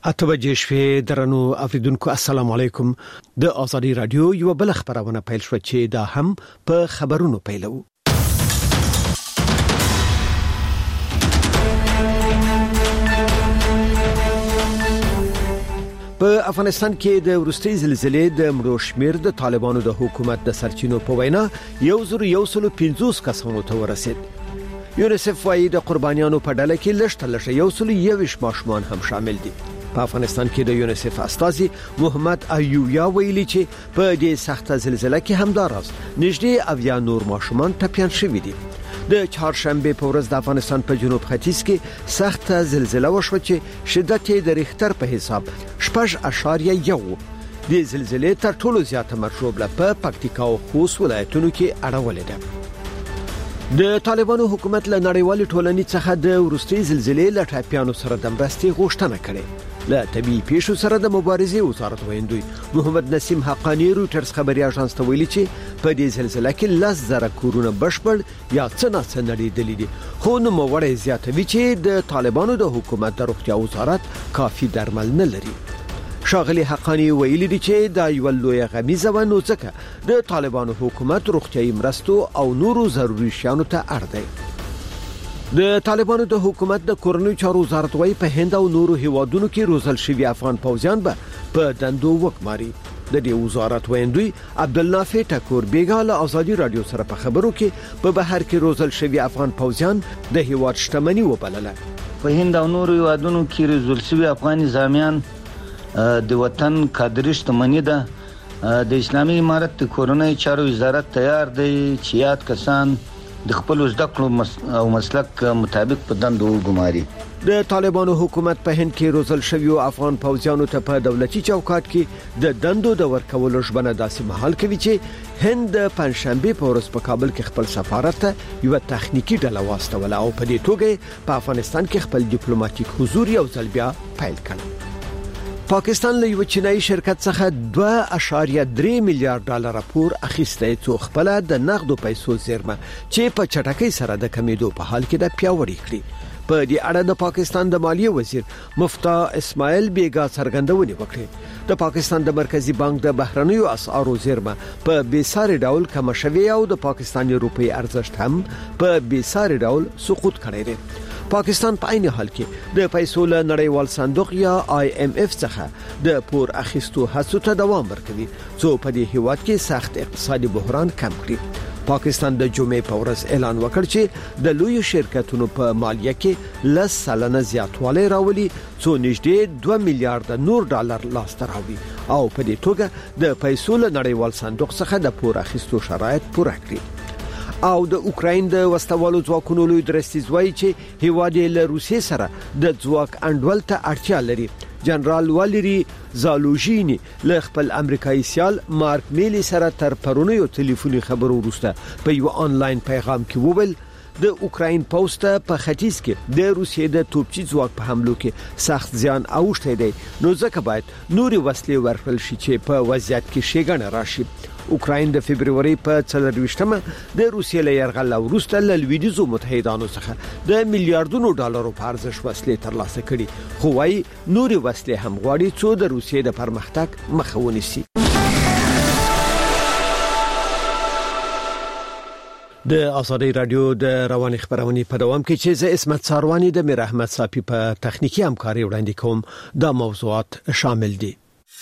اتوجه شوي درنو افریدونکو السلام علیکم. د آزادی رادیو یو بل خبرونه پیل شو چې دا هم په خبرونو پیلو. په افغانستان کې د ورستي زلزلې د مړو شمیر د طالبانو د حکومت د سرچینو په وینا 150 کسانو ته ورسید. یونیسف وايي د قربانیانو په ډله کې لږ 121 ماشومان هم شامل دي. په افغانستان کې د یونیسف استازي محمد ایوبیا ویلي چې په دې سخته زلزلې کې همداراز نږدې 80 نور ماشومان ټپيان شوي دي. د چهارشنبه په ورځ د افغانستان په جنوب ختیځ کې سخته زلزلہ وشوه چې شدت یې د ریختر په حساب 6.1 د زلزلې تر ټولو زیاته مرشوبله په پکتیکا او خوست ولایتونو کې اړولې ده. د طالبانو حکومت له نړیوال ټولنې څخه د ورستي زلزلې له ټاپیانو سره د مرستې غوښتنه کړې. له طبي پیښو سره د مبارزې وزارت ویندوی محمد نسیم حقانی روټرز خبري اژانس ته ویلي چې په دې زلزلې کې 10,000 کورونه بشپړ یا څنګه نړیدلې دي. خو نو موړې زیاتوي چې د طالبانو د حکومت د روغتیا وزارت کافي درمل نه لري. شاغلی حقانی ویلي دي چې دا یو لوی غمیزه و نو ځکه د طالبانو حکومت روغتیايي مرستو او نورو ضروري شیانو ته اړ دی. د طالبانو د حکومت د کورنیو چارو وزارت وايي په هند او نورو هیوادونو کې روزل شوی افغان پوځیان به په دندو وکماري. د دې وزارت ویندوی عبدالنافع ټکور بیګا له آزادی رادیو سره په خبرو کې په بهر کې روزل شوی افغان پوځیان د هیواد شتمنۍ وبلله. په هند او نورو هیوادونو کې روزل شوی افغان ځامیان د وطن کادر شتمنۍ ده. د اسلامي امارت د کورنیو چارو وزارت تیار دی چې یاد کسان د خپل زده کړو او مسلک مطابق په دندو وګماري. د طالبانو حکومت په هند کې روزل شوی افغان پوځیانو ته په دولتي چوکاټ کې د دندو د ورکولو ژمنه داسې مهال کوي چې هند د پنځشنبه په ورځ په کابل کې خپل سفارت ته یو تخنیکی ډله واستوله او په دې توګه په افغانستان کې خپل ډیپلوماټیک حضور یو ځل بیا پیل کړ. پاکستان له یو چینایي شرکت څخه 2.3 میلیارډ ډالر پور اخیسته څو خپل د نقدو پیسو زیرمه چې په چټکۍ سره د کمیدو په حال کې د پیاوړی کړی. په دې اړه د پاکستان د مالیه وزیر مفتاح اسماعیل بیګا څرګندونه وکړه. د پاکستان د مرکزی بانک د بهرنیو اسعارو زیرمه په بیساري ډول کم شوی او د پاکستاني روپی ارزښت هم په بیساري ډول سقوط کړی دی. پاکستان په عین حال کې د پیسو له نړیوال صندوق یا IMF څخه د پور اخیستو هڅو ته دوام ورکوي څو په دې هیواد کې سخت اقتصادي بحران کم کړي. پاکستان د جمعې په ورځ اعلان وکړ چې د لوی شرکتونو په مالیه کې 10% زیاتوالی راولي څو نږدې 2 میلیارډ نور ډالر لاسته راوړي او په دې توګه د پیسو له نړیوال صندوق څخه د پور اخیستو شرایط پوره کړي. او د اوکراین د وسوالو ځواکونو لوی درستیز وایي چې هیواد له روسیې سره د ځواک انډول ته اړتیا لري. جنرال والری زالوژینی له خپل امریکایي سیال مارک میلی سره تر پرونیو ټلیفوني خبرو وروسته په یو آنلاین پیغام کې وویل د اوکراین پوسټ په ختیځ کې د روسیې د توپچي ځواک په حملو کې سخت زیان اوښتی دی نو ځکه باید نوري وسلې ورکړل شي چې په وضعیت کې شیګنه راشي. اوکراین د فبرवरी په 24مه د روسیې له یرغل وروسته له لویدیزو متحدانو څخه د میلیارډونو ډالرو په ارزښت وسلې ترلاسه کړي خو وايي نوري وسلې هم غواړي چې د روسیې د پرمختګ مخه ونیسي. د آزادی رادیو د رواني خبرونې په دوام کې چې زه اسمت ساروانی د میر احمد صافي په تخنیکی همکاري وړاندې کوم دا موضوعات شامل دي.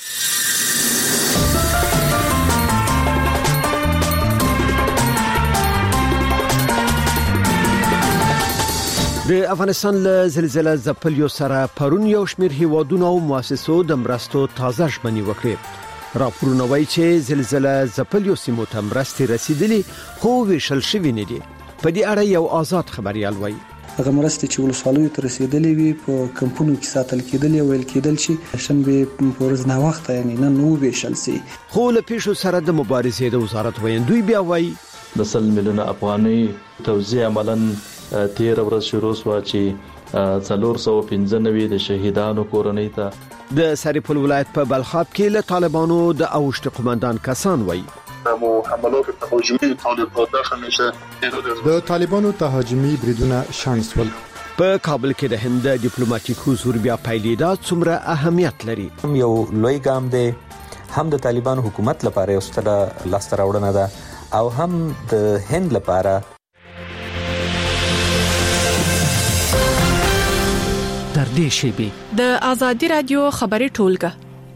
د افغانستان له زلزلې ځپلو سره پرون یو شمېر هیوادونو او مؤسسو د مرستو تازه ژمنې وکړې. راپورونه وایي چې زلزلې ځپلو سیمو ته مرستې رسیدلې خو ویشل شوې نه دي. په دې اړه یو آزاد خبريال وایي هغه مرستې چې ولسوالیو ته رسیدلې وي په کمپونو کې ساتل کېدل او ویل کېدل چې شنبه په ورځ نه وخت یعنی نن نو ویشل سي. خو له پیښو سره د مبارزې د وزارت ویندوی بیا وایي د 100 میلیونه افغاني توزیع عملاً 13 ورځ شروع شو چې 495 د شهیدانو کورنۍ ته. د سرپل ولایت په بلخاب کې له طالبانو د اوشت قومندان کسان وایي حملات تهاجمی طالبان داخل میشه. د طالبانو تهاجمی بریدونه شنډ شول. په کابل کې د هند ډیپلوماټیک حضور بیا پیلېدا څومره اهمیت لري؟ یو لوی ګام دی، هم د طالبان حکومت لپاره یو ستره لاسته راوړنه ده او هم د هند لپاره. تر دې شیبې د آزادي رادیو خبري ټولګه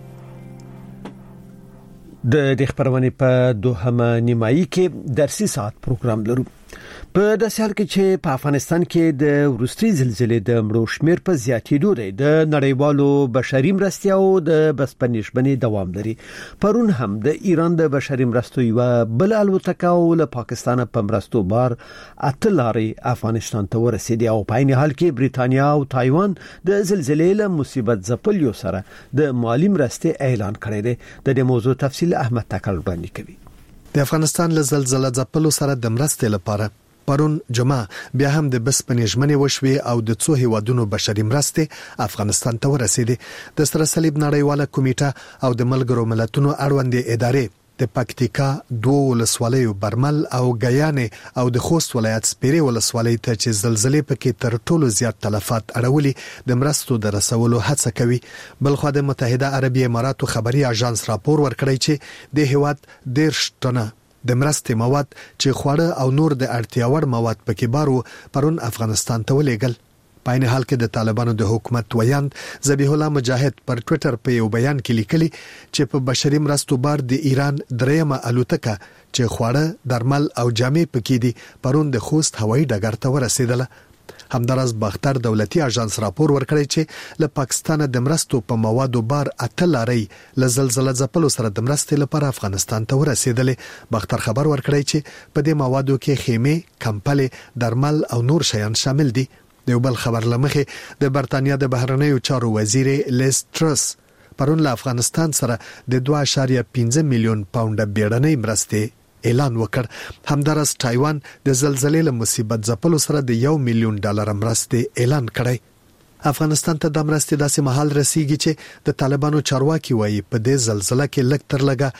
د خبرونه په دوهمه نیمایي کې درسي ساعت پروګرام لرو. په داسې حال کې چې په افغانستان کې د وروستي زلزلې د مړو شمیر په زیاتېدو دی، د نړیوالو بشري مرستې او د بسپنیشبنې دوام لري. پرون هم د ایران د بشري مرستو یو بل الوتکه او له پاکستان په مرستو بار اتلاري افغانستان ته ورسېدي او په عین حال کې بریټانیا او تایوان د زلزلې له مصیبت ځپلو سره د مالی مرستې اعلان کړی دی. د دې موضوع تفصیل احمد تکل وړاندې کوي. د افغانستان له زلزلې ځپلو سره د مرستې لپاره پرون جمعه بیا هم د بسپنیشمنې وشوي او د څو هیوادونو بشري مرستې افغانستان ته ورسېدي. د سره صلیب نړیواله کمیټه او د ملګرو ملتونو اړوند ادارې د پکتیکا دوه ولسوالیو برمل او غیانې او د خوست ولایت سپیرې ولسوالۍ ته چې زلزلې پکې تر ټولو زیات تلفات اړولي د مرستو د رسولو هڅه کوي. بلخو د متحده عربی اماراتو خبري اژانس راپور ورکړی چې د هیواد 10 ټنه د مرستې مواد چې خواړه او نور د اړتیا وړ مواد پکې بارو پرون افغانستان ته ولېګل. په عین حال کې د طالبانو د حکومت ویاند ذبیح الله مجاهد پر ټوئیټر په یو بیان کې لیکلي چې په بشري مرستو بار د ایران دریمه الوتکه چې خواړه، درمل او جامې پکې دي پرون د خوست هوایي ډګر ته ورسېدله. همدارس باختر دولتي اژانس راپور ورکړی چې له پاکستان د مرستو په موادو بار اتلاري له زلزلې ځپلو سره د مرستې لپاره افغانستان ته ورسېدل. باختر خبر ورکړی چې په دې موادو کې خیمه، کمپلې، درمل او نور شیان شامل دي. د یو بل خبر لمخې د برتانیا د بهرنیو چارو وزیر لیز ټرس پرون له افغانستان سره د 2.5 میلیون پاونډ بیړنۍ مرستې اعلان وکړ. همدارس تایوان د زلزلې له مصیبت ځپلو سره د 1 میلیون ډالر مرستې اعلان کړی. افغانستان ته د مرستې داسې مهال رسیږي چې د طالبانو چارواکي وایي په دې زلزلې کې لږ تر لږه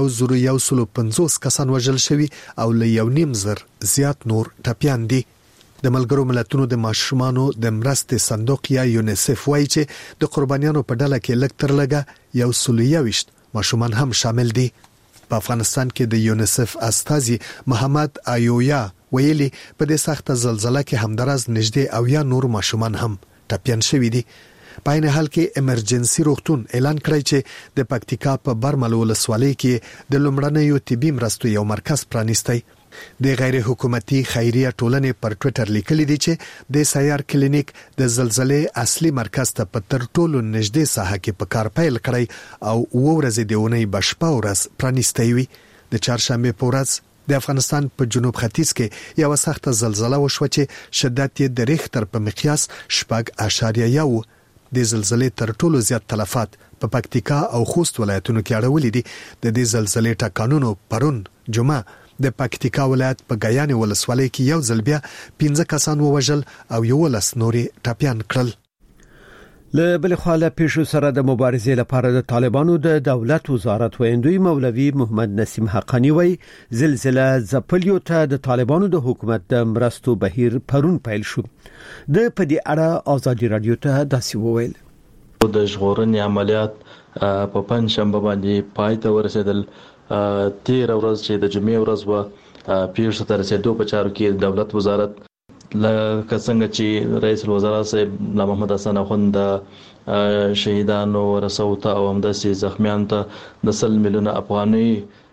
150 کسان وژل شوي او له 1.5 زیات نور ټپیان دي. د ملګرو ملتونو د ماشومانو د مرستې صندوق یا یونیسف وایي چې د قربانیانو په ډله کې لږ تر لږه 120 ماشومان هم شامل دي. په افغانستان کې د یونیسف استازي محمد ایویا ویلي په دې سخت زلزلې کې همدارس نږدې او یا نور ماشومان هم ټپیان شوي دي. په عین حال کې امرجنسي روغتون اعلان کړی چې د پکتیکا په برمل ولسوالۍ کې د لومړنیو طبي مرستو یو مرکز پرانیستی. د غیر حکومتي خیریه ټولنې پر ټوئیټر لیکلي دي چې د سیار کلینیک د زلزلې اصلي مرکز ته په تر ټولو نږدې ساحه کې په کار پیل کړی او ورځې د اونۍ بشپا ورځ پرانیستی وي. د چهارشنبه په ورځ د افغانستان په جنوب ختیځ کې یو سخت زلزلہ وشوه چې شدت یې د ریختر په مقیاس 4.1. د زلزلې تر ټولو زیات تلفات په پکتیکا او خوست ولایتونو کې اړولې دي. د دې زلزلې ټکانونو پرون جمعه د پکتیکا ولایت په غیانې ولسوالۍ کې یو ځل بیا 15 کسان ووژل او 11 نورې ټپیان کړل. له بل خوا له پیښو سره د مبارزې لپاره د طالبانو د دولت وزارت ویندوی مولوي محمد نسیم حقانی وی زلزلہ ځپلیو ته د طالبانو د حکومت د مرستو بهیر پرون پیل شو. د پدې اړه آزادي رادیو ته داسې وویل: د ژغورنې عملیات په پنځشنبه باندې پای ته ورسېدل. 13 ورځ چې د جمعې ورځ و پیښه تر رسیدو په چارو کې دولت وزارت لکه څنګه چې رئیس الوزرا صاحب محمد حسن اخوند شهیدانو ورسو ته او همداسې زخمیان ته د 100 میلیونه افغانۍ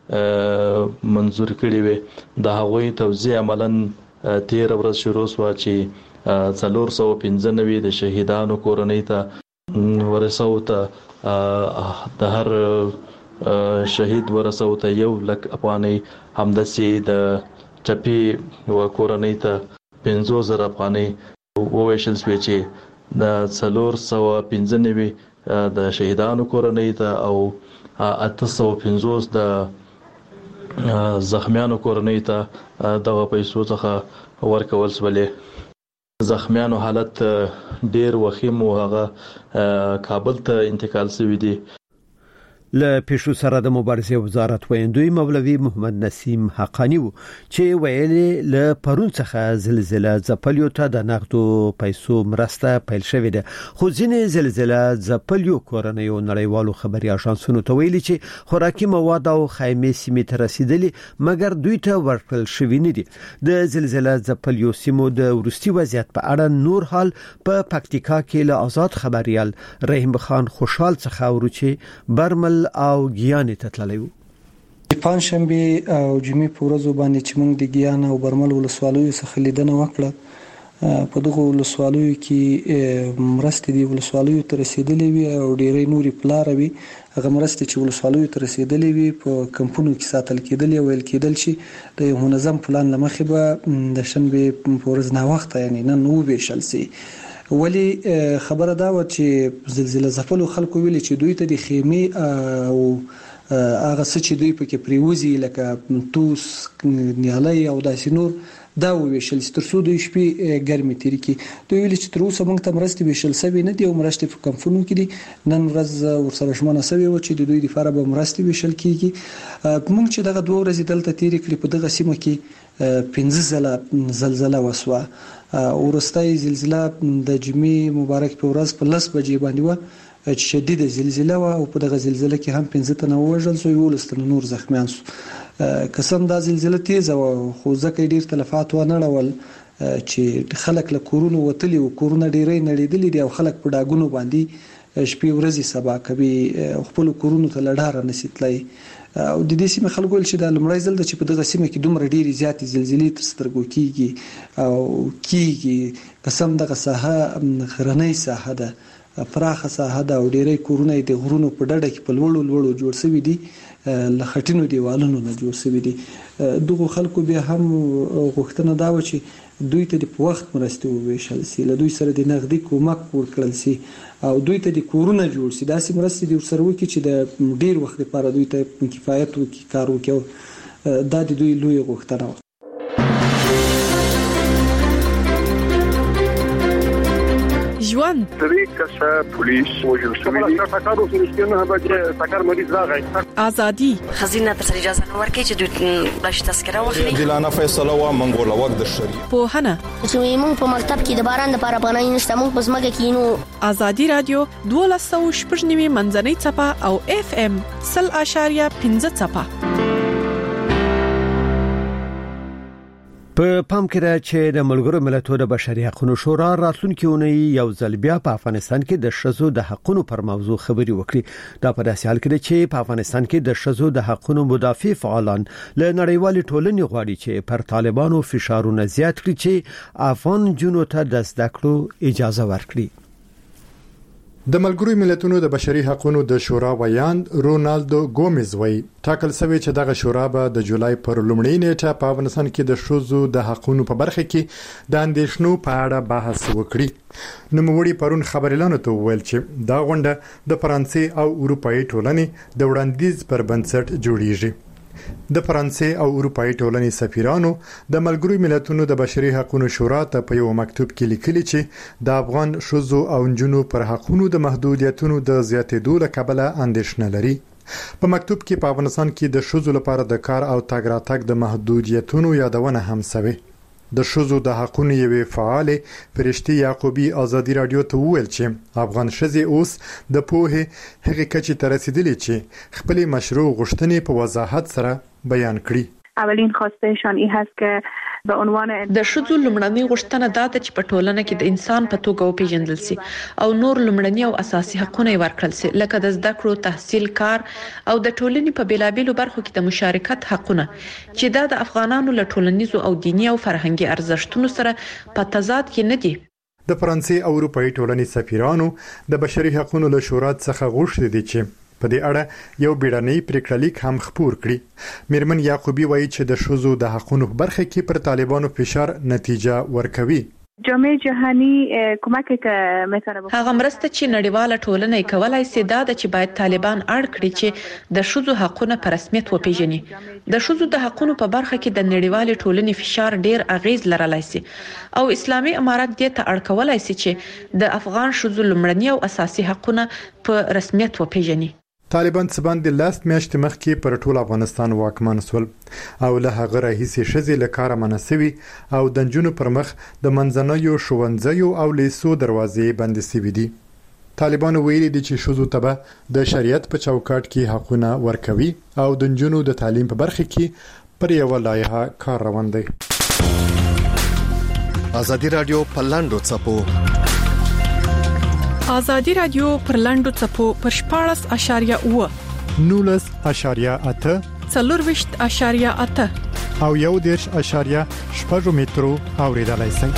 منظور کړي وي. د هغوی توزیع عملاً 13 ورځ شروع شو چې 495 د شهیدانو کورنۍ ته ورسو ته د هر شهید ورسو ته 1 لک افغانۍ، همداسې د چپی کورنۍ ته 50,000 افغانۍ وویشل شوې چې د 495 د شهیدانو کورنۍ ته او 850 د زخمیانو کورنۍ ته دغه پیسو څخه ورکول شولې. زخمیانو حالت ډیر وخیم او هغه کابل ته انتقال شوی دی. له پیشو سره د مبارزې وزارت ویندوی مولوي محمد نسیم حقانی چې ویلي له پرون څخه زلزلہ ځپلیو ته د نقدو پیسو مرسته پیل شوې ده خو ځینې زلزلہ ځپلیو کورنیو نړیوالو خبري اژانسونو ته ویلي چې خوراکي مواد او خیمې سیمې ته رسیدلي مګر دوی ته ورکړل شوی نه دي د زلزلہ ځپلیو سیمو د ورستي وضعیت په اړه نور حال په پکتیکا کې له آزاد خبريال رحیم خان خوشحال څخه ورچی برمل او ګیان ته تللیو پنځشنبه او جمعې په ورځو باندې چې موږ د ګیان او برمل ولسوالیو څخه لیدنه وکړه په دغه ولسوالیو کې مرستې دی ولسوالیو ته رسیدلې وي او ډېرې نوري پلاروي هغه مرستې چې ولسوالیو ته رسیدلې وي په کمپونو کې ساتل کېدل او ویل کېدل چې د یو منظم پلان لمخې به د شنبه په ورځ نه وخت یعنی نن نو ویشل سي ولی خبره دا و چې زلزلہ ځپلو خلکو ویلي چې دوی ته د خیمې او هغه څه چې دوی پکې پریوزي لکه توس نیالي او داسې نور دا ویشل ترڅو دوی شپې ګرمي تیری کی دوی ویلي چې تر اوسه موږ ته مرستې ویشل سوي نه دي او مرستې په کمپونو کې دي نن ورځ ورسره شمنه سوي و چې د دوی لپاره به مرستې ویشل کیږي موږ چې دغه 2 ورځې دلته تیری کړې په دغه سیمه کې 15 ځله زلزلہ وسوه ورستای زلزلہ د جمعې مبارک په ورځ په 10 بجې باندې و شدید زلزلہ او په دغه زلزلہ کې هم 15 تنه وژل سو یو لستن نور زخمیان سو قسم دا زلزلہ تیز او خو ځکه ډیر تلفات و نه ړول چې خلک له کورونو وتلی او کورونه ډیرې نړیدلې دي او خلک په داګونو باندې شپې ورځې سبا کوي خپل کورونو ته لړاره نسیتلای او د دې سیمه خلکو چې د لمړی ځل د چې په دغه سیمه کې دومره ډېری زیاتې زلزلې تر سترګو کیږي او کیږي قسم دغه ساحه غرنۍ ساحه ده پراخه ساحه ده او ډېری کورونه د غرونو په ډډه کې په لوړو جوړ شوي دي لخټینو دیوالونو نه جوړ شوي دي دغه خلکو بیا هم غوښتنه دا و چې دوی ته د وخت مرستې وویشل سي له دوی سره د نغدي کومک ورکړل سي او دوی ته د کورونه جوړ سي داسې مرستې د سره وکړي چې د ډیر وخت لپاره دوی ته کفایت وکړي کار وکړي دا د دوی لوی غوښتنه و ژوند طریقه پولیس وجل شوی تاکارو سرشتنه به تاکار مریض راغی ازادي خزینه تر اجازه نه ورکړي چې دوی باش تذکره واخلي دلانه فیصله و منګول وخت د شریعه په هنه چې موږ په مکتب کې د باران لپاره پناه نشته موږ په سمګه کې نو ازادي رادیو 1290 منځنۍ چپه او اف ام 0.15 چپه په پام کې را چې د ملګرو ملتونو د بشري حقوقو شورا راتلونکي اونۍ یو ځل بیا په افغانستان کې د شذو د حقوقو پر موضوع خبري وکړي دا په داسې حال کې چې په افغانستان کې د شذو د حقوقو مدافع فعالان له نړیوال ټولنې غواړي چې پر طالبانو فشارونه زیات کړي چې افغان جنو ته د زده کړو اجازه ورکړي د ملګرو ملتونو د بشري حقوقو د شورا ویاند رونالدو ګومز وایي ټاکل شوی چې دغه شورا به د جولای پر لومړۍ نیټه په افغانستان کې د شذو د حقوقو په برخه کې د اندېښنو په اړه بحث وکړي نوموړي پرون خبريالانو ته وویل چې دا غونډه د فرانسې او اروپאי ټولنې د وړاندیز پر بنسټ جوړیږي د فرانسې او اروپאי ټولنې سفیرانو د ملګرو ملتونو د بشري حقوقو شورا ته په یو مکتوب کې لیکلي چې د افغان شذو او جنو پر حقوقو د محدودیتونو د زیاتېدو له کبله اندېښنه لري په مکتوب کې په افغانستان کې د شذو لپاره د کار او تګ راتګ د محدودیتونو یادونه هم شوه د شذو د حقوقو یوې فعال فرشتي یعقوبی ازادي رادیو ته وویل چې افغان شذې اوس د پوهه هغه کچې ته رسیدلې چې خپل مشروع غوښتنې په وضاحت سره بیان کړي اولین خواستهشان این هست که به عنوان د شذو لمړنۍ غوښتنه دا ده چې په ټولنه کې د انسان په توګه وپیژندل شي او نور لمړنۍ او اساسي حقوقونه ورکړل شي لکه د زده کړو تحصیل کار او د ټولنې په بیلابیلو برخو کې د مشارکت حقوقونه چې دا د افغانانو له ټولنیزو او دینی او فرهنګي ارزښتونو سره په تضاد کې نه دي د فرانسې او اروپאי ټولنې سفیرانو د بشري حقوقو له شورا څخه غوښتي دي چې په دې اړه یو بیړنی پریکړلیک هم خپور کړي میرمن یعقوبی وایي چې د شذو د حقوقو برخه کې پر طالبانو فشار نتیجه ورکوي جامعه جهانی کمک که میتونه هغه مرسته چې نړیواله ټولنه کولای سي دا چې باید طالبان اړ کړي چې د شذو حقوقونه په رسمیت وپیژني د شذو د حقوقو په برخه کې د نړیوالې ټولنې فشار ډیر اغیز لرلای سي او اسلامي امارات دې ته اړ کولای سي چې د افغان شذو لمړني او اساسي حقوقونه په رسمیت وپیژني طالبان څه باندې لاس میاشتې مخکې پر ټول افغانستان واکمن شول او له هغه راهیسې ښځې له کاره منع شوي او د نجونو پر مخ د منځنیو ښوونځیو او لیسو دروازې بندې شوي دي. طالبانو ویلي دي چې ښځو ته به د شریعت په چوکاټ کې حقونه ورکوي او د نجونو د تعلیم په برخه کې پر یوه لایحه کار روان دی. ازادي رادیو په لاندو څپو ازادي رادیو پر لاندو څپو پر 14.8 19.8 40.8 او 1.8 مترو اوریدلای شئ.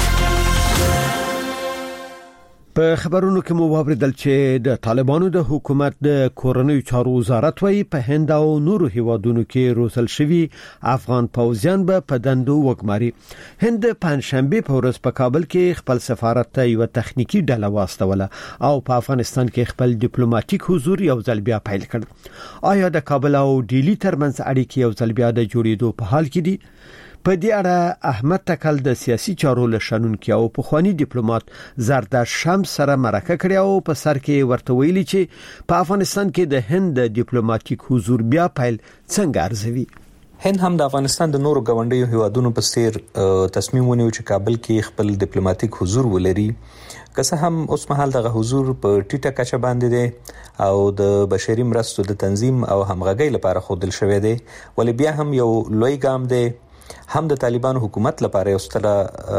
په خبرونو کې مو واوریدل چې د طالبانو د حکومت د کورنیو چارو وزارت وايي په هند او نورو هیوادونو کې روزل شوي افغان پوځیان به په دندو وګماري. هند پنځشنبه په ورځ په کابل کې خپل سفارت ته یو تخنیکی ډله واستوله او په افغانستان کې خپل ډیپلوماټیک حضور یو ځل بیا پیل کړ. آیا د کابل او ډیلی ترمنځ اړیکې یو ځل بیا د جوړېدو په حال کې دي؟ په دې اړه احمد تکل د سیاسي چارو لشنونکو او پخوانی ډیپلوماټ زرداد شمس سره مرکه کړې او په سر کې ورته ویلي چې په افغانستان کې د هند ډیپلوماټیک حضور بیا پیل څنګه ارزوي. هند هم د افغانستان د نورو ګاونډیو هیوادونو په څیر تصمیم ونیو چې کابل کې خپل ډیپلوماټیک حضور ولري. که څه هم اوس مهال دغه حضور په ټیټه کچه باندې دی او د بشري مرستو د تنظیم او همغږۍ لپاره خوندل شوی دی، ولی بیا هم یو لوی ګام دی، هم د طالبانو حکومت لپاره یو ستره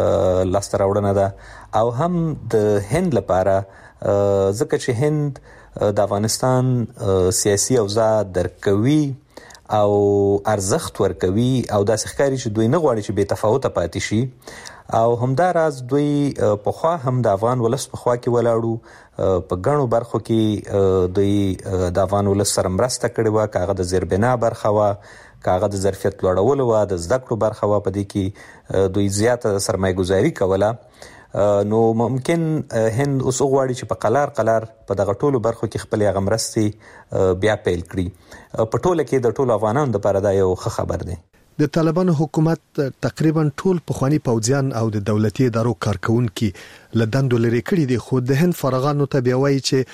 لاسته راوړنه ده او هم د هند لپاره، ځکه چې هند د افغانستان سیاسي اوضاع درکوي او ارزښت ورکوي او داسې ښکاري چې دوی نه غواړي چې بې تفاوته پاتې شي او همدا راز دوی پخوا هم د افغان ولس په خوا کې ولاړو، په ګڼو برخو کې دوی د افغان ولس سره مرسته کړې وه، کاغه د زیربنا برخه وه، کاغه د ظرفیت لوړولو وه، د زده کړو برخه وه، په دې کې دوی زیاته سرمایه گذاري کوله. نو ممکن هند اوس غواړي چې په قلار په دغه ټولو برخو کې خپل هغه مرستې بیا پیل کړي. په ټوله کې د ټولو افغانانو لپاره دا یو ښه خبر دی. د طالبانو حکومت تقریبا ټول پخوانی پوځیان او د دولتي ادارو کارکونکو له دندو لري کړي دي، خو د هند فارغانو ته بیا وایي چې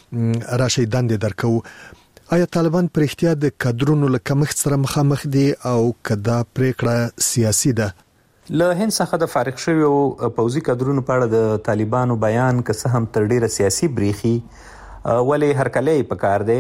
راشي دندې درکو. آیا طالبان پر احتیاط د کادرونو له کمښت سره مخامخ دي او کدا پریکړه سیاسي ده؟ له هند څخه د فارغ شویو پوځي کادرونو په اړه د طالبانو بیان که څه هم تر ډیره سیاسي بریخي، ولی هرکلی پکار دی.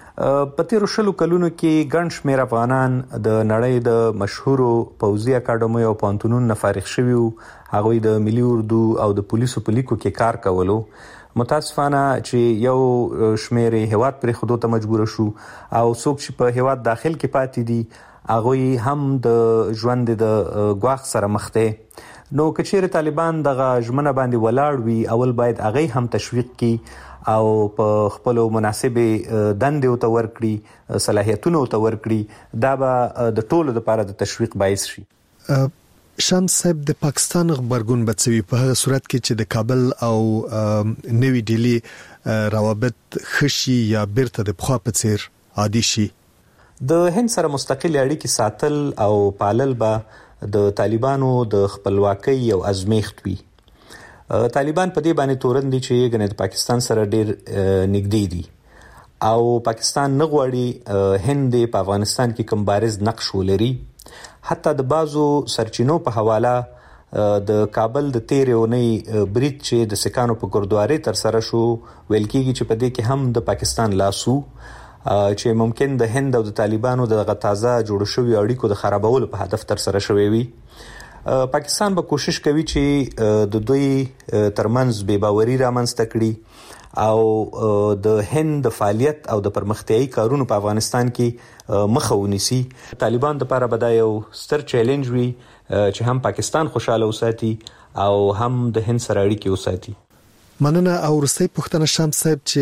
په تیرو 20 کلونو کې ګڼ شمېر افغانان د نړۍ د مشهورو پوځي اکاډمیو او پوهنتونونو فارغ شوي، هغوی د ملي اردو او د پولیسو په لیکو کې کار کولو. متاسفانه چې یو شمېر هیواد پرې خودو ته مجبور شو او څوک چې په هیواد داخل کې پاتې دي هغوی هم د ژوند د ګواښ سره مخ دي. نو که چیرې طالبان دغه ژمنه باندې ولاړ وي، اول باید هغه هم تشویق کړي او په خپل مناسبه دندې ته ورکړي، صلاحیتونه ته ورکړي، دا به د ټولو لپاره د تشویق باعث شي. شمس صاحب، د پاکستان خبرګون بچوي په هغه صورت کې چې د کابل او نوی ډیلی روابط خشي یا بیرته د پخوا په څیر عادي شي. د هند سره مستقل اړیکې ساتل او پالل به د طالبانو د خپلواکۍ او ازمیښت وي. طالبان په دې باندې تورن دي چې ګنې د پاکستان سره ډیر نږدې دي او پاکستان نه غواړي هند په افغانستان کې کوم بارز نقش ولري. حتی د بازو سرچینو په حواله د کابل د تیرې اونۍ برید چې د سکانو په ګردواري تر سره شو، ویل کېږي چې په دې کې هم د پاکستان لاسو، چې ممکن د هند او د طالبانو دغه تازه جوړ شوی اړیکو د خرابولو په هدف تر سره شوی وي. پاکستان به کوشش کوي چې د دوی ترمنځ بې باوري رامنځته کړي او د هند د فعالیت او د پرمختیايي کارونو په افغانستان کې مخه ونیسي. طالبان لپاره به دا یو ستر چیلنج وي چې هم پاکستان خوشاله وساتي او هم د هند سره اړیکې وساتي. مننه. او وروستۍ پوښتنه شمس صاحب، چې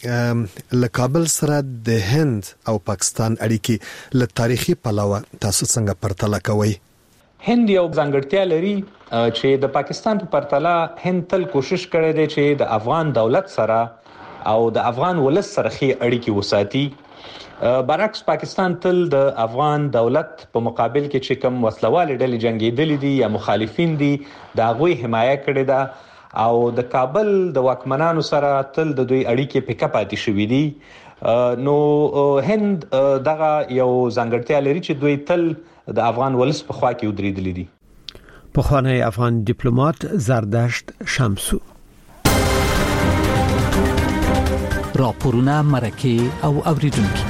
له کابل سره د هند او پاکستان اړیکې له تاریخي پلوه تاسو څنګه پرتله کوئ؟ هند یو ځانګړتیا لري چې د پاکستان په پرتله هند تل کوشش کړی دی چې د افغان دولت سره او د افغان ولس سره ښې اړیکې وساتي. برعکس پاکستان تل د افغان دولت په مقابل کې چې کوم وسلوالې ډلې جنگیدلې دي یا مخالفین دي د هغوی حمایه کړې ده او د کابل د واکمنانو سره تل د دوی اړیکې پکې پاتې شوې دي. نو هند دغه یو ځانګړتیا لري چې دوی تل د افغان ولس په خوا کې ودرېدلي دي. پخوانی افغان ډیپلوماټ زردشت شمسو. راپورونه مرکه او اوریدونکو.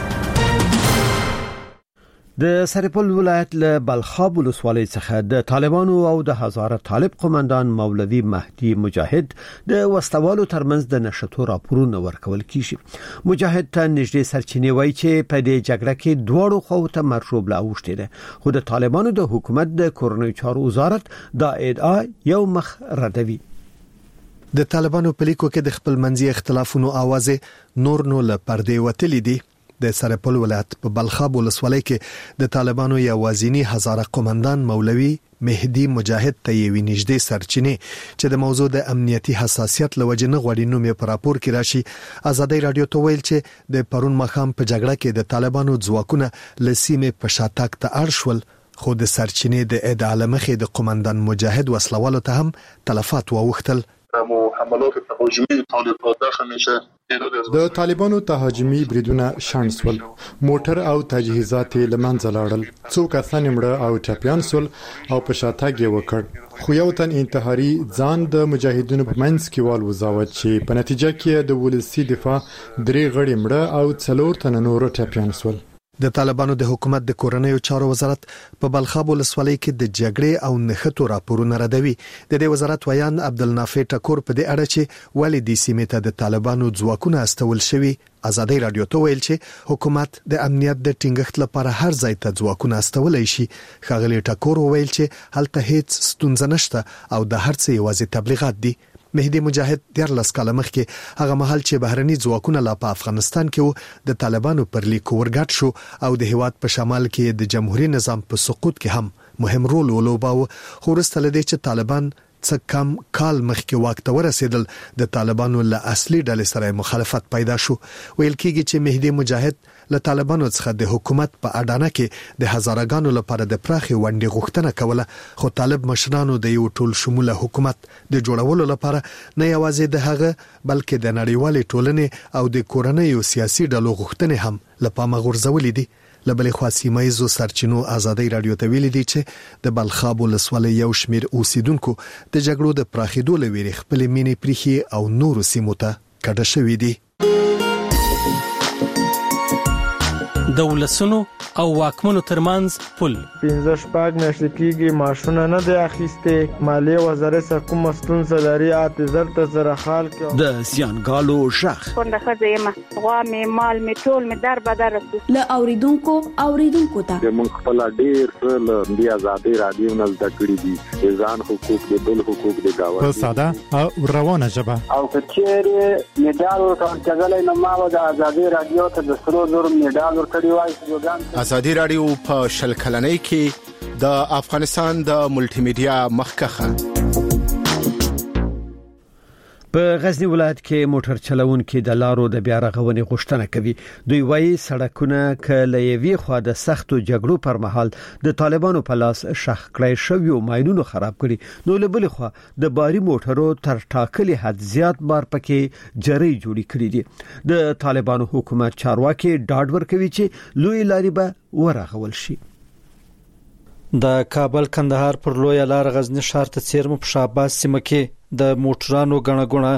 د سرپل ولایت له بلخاب ولسوالۍ څخه د طالبانو او د هزاره طالب قومندان مولوي مهدي مجاهد د وسوالو ترمنځ د نشټو راپورونه ورکول کیږي. مجاهد ته نږدې سرچینې وایي چې په دې جګړه کې دواړو خواو ته مرشوب لا اوښتي ده، خو د طالبانو د حکومت د کورنۍ چارو وزارت دا ادعا یو مخ ردوي. د طالبانو په لیکو کې د خپل منځي اختلافونو आवाज نور نو له پردې وتلې دي. د سرپل ولایت په بلخاب ولسوالۍ کې د طالبانو یوازینی هزاره قومندان مولوي مهدي مجاهد ته یې نږدې سرچینې چې د موضوع د امنیتي حساسیت لوجه نه غوړي نوم په راپور کې راشي. ازادي رادیو ته ویل چې د پرون مخام په جګړه کې د طالبانو ځواکونه لسیمه په شاتګ ته اړشول، خو د سرچینې د ادعا لمخې د قومندان مجاهد وسلوالو ته هم تلفات واوښتل. د طالبانو تهاجمي بریدونه شانسول، موټر او تجهیزات لمنځه لاړل، څو کسان مړه او ټپيان سول او په شاتګ یې وکړ. خو یو تن انتحاري ځان د مجاهدینو په منځ کې والوزاوه چې په نتیجه کې د ولسی دفاع 3 غړي مړه او 4 تن نور ټپيان سول. د طالبانو د حکومت د کورنۍ چارو وزارت په بلخاب ولسوالۍ کې د جګړې او نښتو راپورونه ردوي. د دې وزارت ویان عبدالنافع ټکور په دې اړه چې ولې د سیمې ته د طالبانو ځواکونه استول شوي ازادي رادیو ته ویل چې حکومت د امنیت د ټینګښت لپاره هر ځای ته ځواکونه استولای شي. ښاغلي ټکور ویل چې هلته هیڅ ستونزه نشته او د هر څه یوازې تبلیغات دي. مهدي مجاهد 14 کال مخکې هغه مهال چې بهرني ځواکونه لا په افغانستان کې وو د طالبانو پر لیک ورګټ شو او د هیواد په شمال کې د جمهوریت نظام په سقوط کې هم مهم رول ولوباوه. خو وروسته لدې چې طالبان څه کم کال مخکې واک ته ورسېدل د طالبانو له اصلي ډلې سره مخالفت پیدا شو. ویل کېږي چې مهدي مجاهد له طالبانو څخه د حکومت په اډانه کې د هزارهګانو لپاره د پراخي ونډې غوښتنه کوله، خو طالب مشرانو د یو ټول شموله حکومت د جوړولو لپاره نه یوازې د هغه بلکې د نړیوالې ټولنې او د کورنۍ سیاسي ډلو غوښتنې هم لپاره غورځولې دي. لبلې خاصی مېزو سرچینو ازادي رادیو ته ویلي دي چې د بلخاب ولسوالۍ یو شمیر اوسیدونکو د جګړو د پراخېدو لوي خپل مینې پریخي او نور سیمو ته کډه شوې دي. دولسونو او واکمنو ترمنځ پل 15 میاشتې کېږي ماشونه نه دی اخیسته، مالیه وزارت سره کوم ستونزه لري، اعتذار ته زره خال کې د زیانګالو شخ څنګه خزه غوا می مال می ټول می در بدر له اوریدونکو ته موږ خپل ډیر له دی ازادي رادیو نه زده کړی دي ځان حقوق د بل حقوق د گاوه په ساده او روانه ژبه او کچېره میډال ورکړل نه ما د ازادي رادیو ته د سرو زور میډال ورکړی وای. ازادي رادیو په شل کلنۍ کې د افغانستان د ملټي میډیا مخکخه. په غزنی ولایت کې موټر چلوونکي د لارو د بیا رغونې غوښتنه کوي. دوی وایي سړکونه کله یوې خوا د سختو جګړو پر مهال د طالبانو په لاس شخ کړی شوی او ماینونو خراب کړي، نو له بل خوا د باري موټرو تر ټاکلي حد زیات بار پکې جری جوړی کړی دي. د طالبانو حکومت چارواکي ډاډ ورکوي چې لوی لارې به ورغول شي. د کابل کندهار پر لوی لار غزنی ښار ته څیرمو په شاباس سیمه کې د موټرانو غڼغونه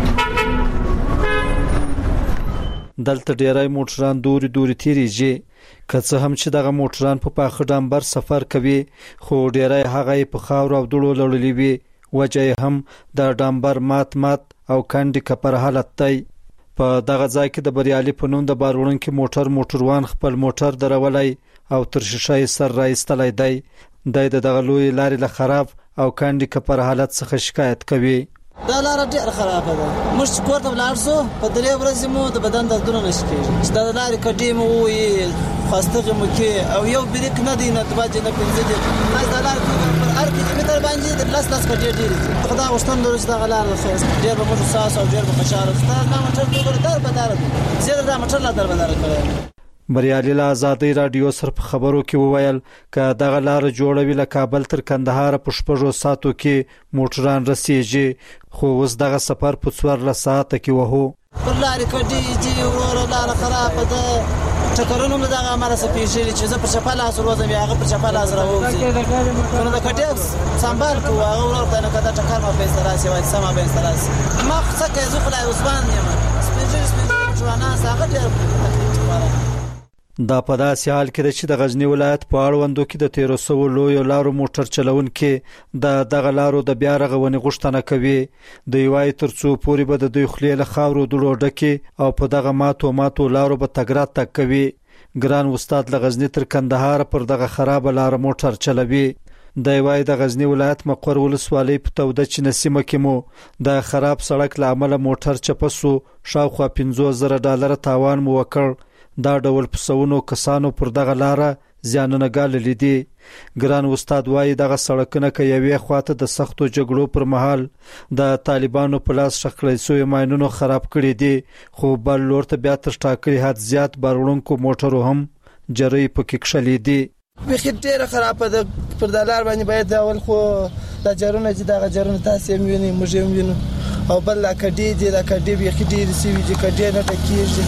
دلته ډیرای موټران دوري تیریږي، که څه هم چې دغه موټران په پاخه ډامبر سفر کوي، خو ډیرای هغه په خاور او دړو لړلې وي. وجه هم د ډامبر مات او کندې کپر حالت دی. په دغه ځای کې د بریالي پنوم د باروړونکو موټروان خپل موټر درولای او تر شیشې سر راایستلای دی. دغه لوی لارې له خراب او کندې کپر حالت څخه شکایت کوي. دا لار ډېر خرابه ده. موږ کور ته ولاړ شو په درې ورځې مو د بدن دردونه نشکېږي. دا لارې کډې مو وي خاصه مو کې او یو بریک نه دی نه تباجه نه پنځه دي. دا لار پر هر کیلومتر باندې د لاس کډې ډېرې دي. خدای واستون درځ دا لار ډېر به موږ ساس او ډېر به خوشاله ستاسو ما موټر در بدار دي. زیاده دا موټر لا در بدار کړی. بریالي له ازادي رادیو سره په خبرو کې وویل ک دغه لار جوړوي له کابل تر کندهار په شپږو ساعتو کې موټران رسیږي، خو اوس دغه سفر په 14 ساعت کې وهو. پر لارې کډي دي ورور لار خراب ده ټکرونه موږ دغه امر سپیشل چې زه پر چپل اثر وځم هغه پر چپل اثر راوځي نو د کټي سنبال کو هغه ورور ته نه کده ټکر ما په استراسي وای سما په استراسي ما څه کې زه خلای عثمان یم سپیشل ځوانا څنګه ډیر دا په داسې حال کې چې د غزنی ولایت په اړوندو کې د 1300 لویو لارو موټر چلونکو دغه لارو د بیا رغونې غوښتنه کوي د یوای ترڅو پورې به د دوی خلیل خاورو د لوډکې او په دغه ماتو لارو به تګرات تک کوي ګران استاد له غزنی تر کندهار پر دغه خراب لار موټر چلوي د یوای د غزنی ولایت مقر ولسوالۍ په توده چې نسیمه کې مو د خراب سړک لامل موټر چپسو شاوخوا $50,000 تاوان مو وکړ دا ډول پسونو کسانو پر دغه لار زیانونه ګاللې دي ګران استاد وايي دغه سړکونه کې یوې خواته د سختو جګړو پر مهال د طالبانو په لاس شکلې سوی ماينونو خراب کړي دي خو بل لور ته بیا تر ټاکلي حد زیات بارونکو موټرو هم جری پکې کښلې دي بخیر ډیره خرابه ده پر دلار باندې باید اول خو د جرونه چې دغه جرونه تاسو هم وینئ موږ هم وینو او بل لا کډي دي د کډي بخیر ډیره سی وی چې کډي نه ټکیږي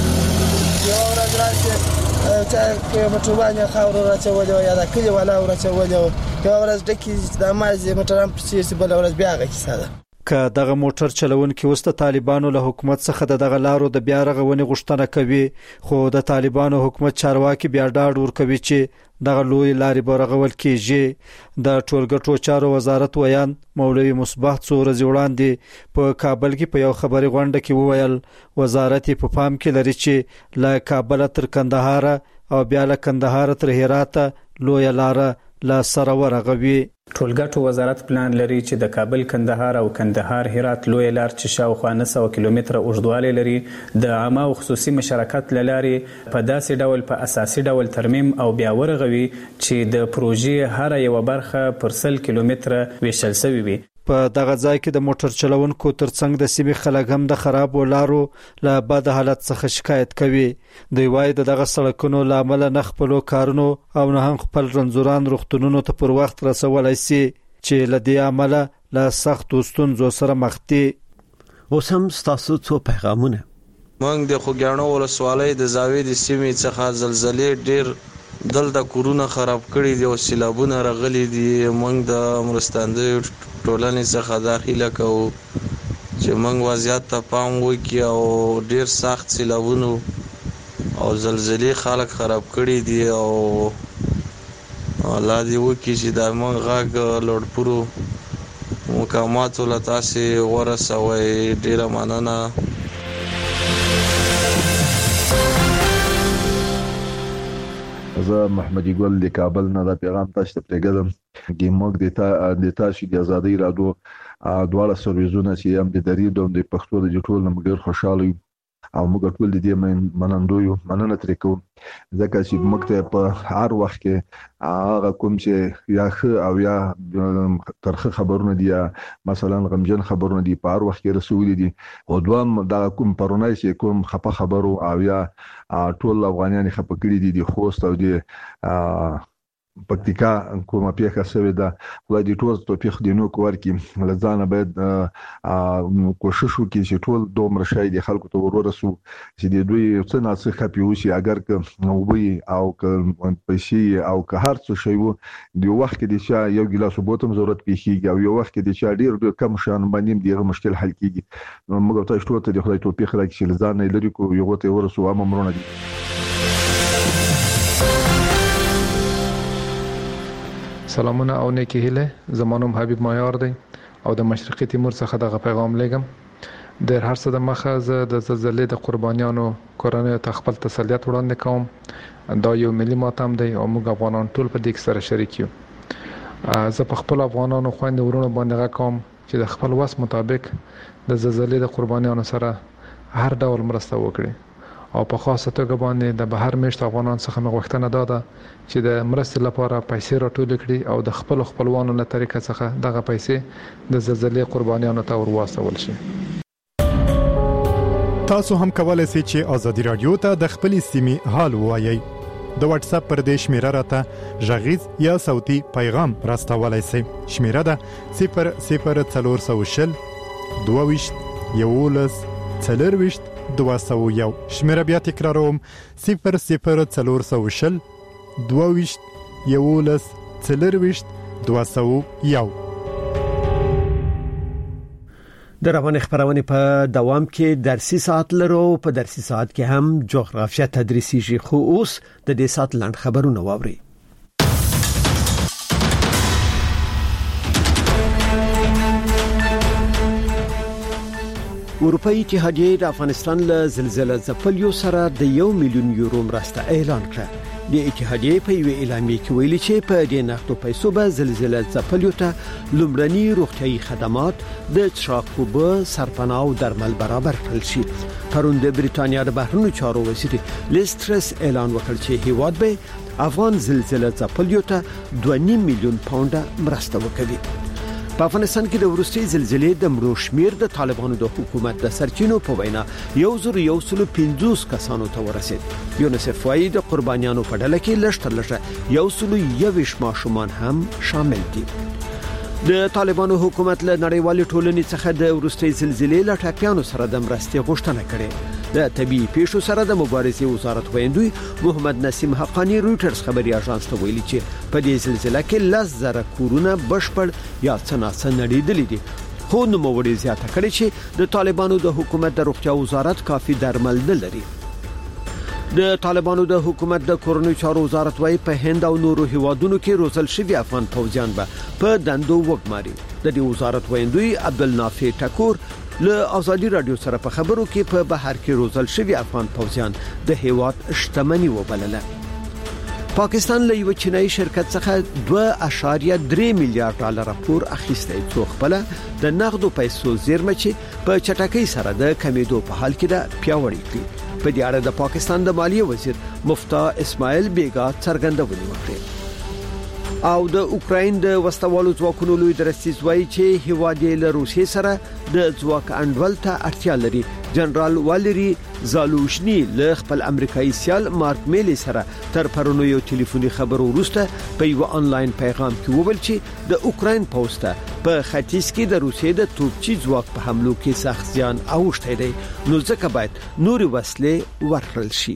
یو ورځ راځي چې موټر باندې خاور راچولې یا د کلی ولا راچولې یو ورځ ډکی د مازی موټرام پسې بل ورځ بیا غږی ساده که دغه موټر چلونکي وسته طالبانو له حکومت څخه دغه لارو د بیا رغونې غوښتنه کوي خو د طالبانو حکومت چارواکي بیا ډاډ ورکوي چې دغه لوی لارې برغول کیږي د ټولګټو چارو وزارت ویان مولوی مصباح څو ورځې وړاندې په کابل کې په یو خبري غونډه کې وویل وزارت په پام کې لري چې له کابل تر کندهار او بیا له کندهار تر هرات لوی لار لا سره ورغوي ټولګټو وزارت پلان لري چې د کابل کندهار او کندهار هرات لوی لار چې شاوخوا 900 کیلومتره اوږدوالی لري د عامه او خصوصي مشارکت لاري په داسې ډول په اساسي ډول ترمیم او بیا ورغوي چې د پروژې هر یو برخه پر 100 کیلومتره ویشل شوی وي په دغه ځای کې د موټر چلونکو ترڅنګ د سیمې خلک هم د خراب ولارو له بد حالت څخه شکایت کوي دوی وايي دغه سړکونو لامل نه خپل کارونو او نه هم خپل رنځوران روغتونونو ته پر وخت رسولای شي چې لدی عمله له سخت ستونزو سره مخ دي اوس هم ستاسو څو پیغامونه موږ د خوګیاڼو ولسوالۍ د زاویې د سیمې څخه زلزلې ډېر دلته کورونه خراب کړي دي او سیلابونه راغلي دي موږ د مرستندوی ټولنې څخه داخله کوو چې موږ وضعیت ته پام وکړو او ډېر سخت سیلابونه او زلزلې خلک خراب کړي دي او الله دې وکړي چې د موږ غږ لوړپورو مقاماتو له تاسې ورسوئ ډېره مننه زه محمد ګل د کابل نه دا پیغام تاسو ته پرېږدم چې موږ د تاسو د ازادۍ رادیو دواړه سرویزونه چې هم د دری دوم د پښتو د ټول نمګر خوشاله او موږ ټول د دې منندویو مننه ترې کوم ځکه چې موږ ته په هر وخت کې هغه کوم چې یا او یا ترخه خبرونه دي مثلا غمجن خبرونه دي په هر وخت کې رسولي دي او دوام دا کوم پرونای چې کوم خپه خبرو او یا ټول افغانان خپه کړي دي د خوست او د پکتیکا کومه پیښه شوې ده خدای دې ټول توفیق دې نو کوړ کې لزانه باید کوشش وکړي چې ټول دومره شای دي خلکو ته ورسو چې دوی څه نه څه خپي وشي اگر که نوبي او که پیسې او که هر څه شی وو دی وخت کې چې یو ګلاس بوتم ضرورت پیښیږي او یو وخت کې چې ډیر کم شان باندې دغه مشکل حل کیږي موږ ته ټول ته د خدای توفیق راکړي چې لزانه لري کو یو ته ورسو امرونه دي سلامونه او نیکی هیله زمانوم حبیب مایار دی او د مشرقي تیمور څخه دغه پیغام لګم د هر څه د مخه زه د زلزلې د قربانیانو کورنۍ ته خپل تسلیت وړاندې کوم دا یو ملي ماتم دی او موږ افغانان ټول په دې کې سره شریک یو زه په خپل افغانانو خويند ورونو باندې غواړم چې د خپل وس مطابق د زلزلې د قربانیانو سره هر ډول مرسته وکړي او په خاصه توګه باندې د بهر میشت افغانان څخه مغوښتنه ده چې د مرستې لپاره پیسې راټول کړي او د خپلوانو له طریقې څخه دغه پیسې د زلزلې قربانیانو ته ورواستول شي تاسو هم کولای شئ چې ازادي رادیو ته د خپل سیمې حال ووایي د واتس اپ پر دې شمیره راته ژغیز یا صوتي پیغام راستولای شئ شمیره ده 00420 22 14 201 شمیره بیا تکراروم 00420 22 11 40 201. د روان خبرونه په دوام کې درسي ساعت لرو. په درسي ساعت کې هم جغرافیه تدریسي شي. خو اوس د دې ساعت لاند خبرونه واوري. اروپאי اتحادیه د افغانستان له زلزلې ځپلیو سره د 1 میلیون یورو مرسته اعلان کړه. د اتحادیه په یو اعلامیه کې ویلي چې په دې نقدو پیسو به زلزلې ځپلیو ته لومړني روغتيایي خدمات د څښاک اوبه، سرپناه او درمل برابر کړل شي. پرون د بریټانیا د بهرنیو چارو وزیر لیسترس اعلان وکړ چې هیواد به افغان زلزلې ځپلیو ته 2.5 میلیون پاونډ مرسته وکړي. په افغانستان کې د ورستي زلزلې د مړو شمیر د طالبانو د حکومت د سرچینو په وینا 150 کسانو ته ورسید. یونیسف وايي د قربانیانو په ډله کې لږ 121 ماشومان هم شامل دي. د طالبانو حکومت له نړیوال ټولنې څخه د ورستي زلزلې له ټاپیانو سره د مرستې غوښتنه کړې. د طبيعي پیښو سره د مبارزې وزارت ویندوی محمد نسیم حقانی رويټرز خبري اژانس ته ویلي چې په دې زلزلې کې 10,000 کورونه بشپړ یا څنګه نړیدلې دي. خو نو موړي زیاته کړي چې د طالبانو د حکومت د روغتیا وزارت کافي درمل نه لري. د طالبانو د حکومت د کورنیو چارو وزارت وايي په هند او نورو هیوادونو کې روزل شوی افغان فوجیان به په دندو وګماري. د دې وزارت ویندوی عبدالنافع ټکور له ازادي رادیو سره په خبرو کې په بهر کې روزل شوی افغان فوجیان د هیواد شتمنۍ وبلله. پاکستان له یو چینایي شرکت څخه 2.3 میلیارډ ډالر پور اخیستی څو خپل د نقدو پیسو زیرمه چې په چټکۍ سره د کمیدو په حال کې ده پیاوړی کړي. په دې اړه د پاکستان د مالیه وزیر مفتاح اسماعیل بیگا څرګندونه وکړه. او د اوکراین د وسوالو ځواکونو لوی درستیز وایي چې هیواد له روسیې سره د ځواک انډول ته اړتیا لري. جنرال والری زالوشنی له خپل امریکایي سیال مارک میلی سره تر پرونو یو ټلیفوني خبرو وروسته په یو آنلاین پیغام کې وویل چې د اوکراین پوسټه په ختیځ کې د روسیې د توپچي ځواک په حملو کې سخت زیان اوښتی دی، نو ځکه باید نور وسلې ورکړل شي.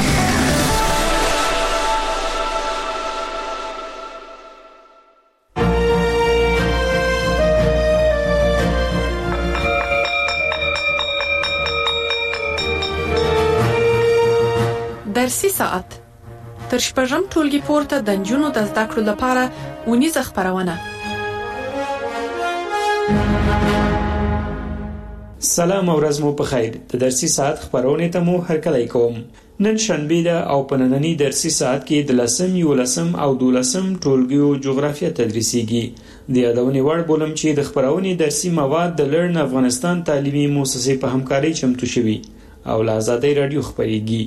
درسي ساعت تر شپږم ټولګي پورته د نجونو د زده کړو لپاره اونیزه خبرونه. سلام او ورځ مو په خیر. د درسي ساعت خبرونه ته مو هرکلی کوم. نن شنبه ده او په نننی درسي ساعت کې د 10 11 او 12 ټولګیو جغرافیه تدریسیږي. د یادونې وړ بولم چې د خبرونه درسي مواد د لرن افغانستان تعلیمي مؤسسې په همکارۍ چمتو شوي او له آزادۍ رادیو خبريږي.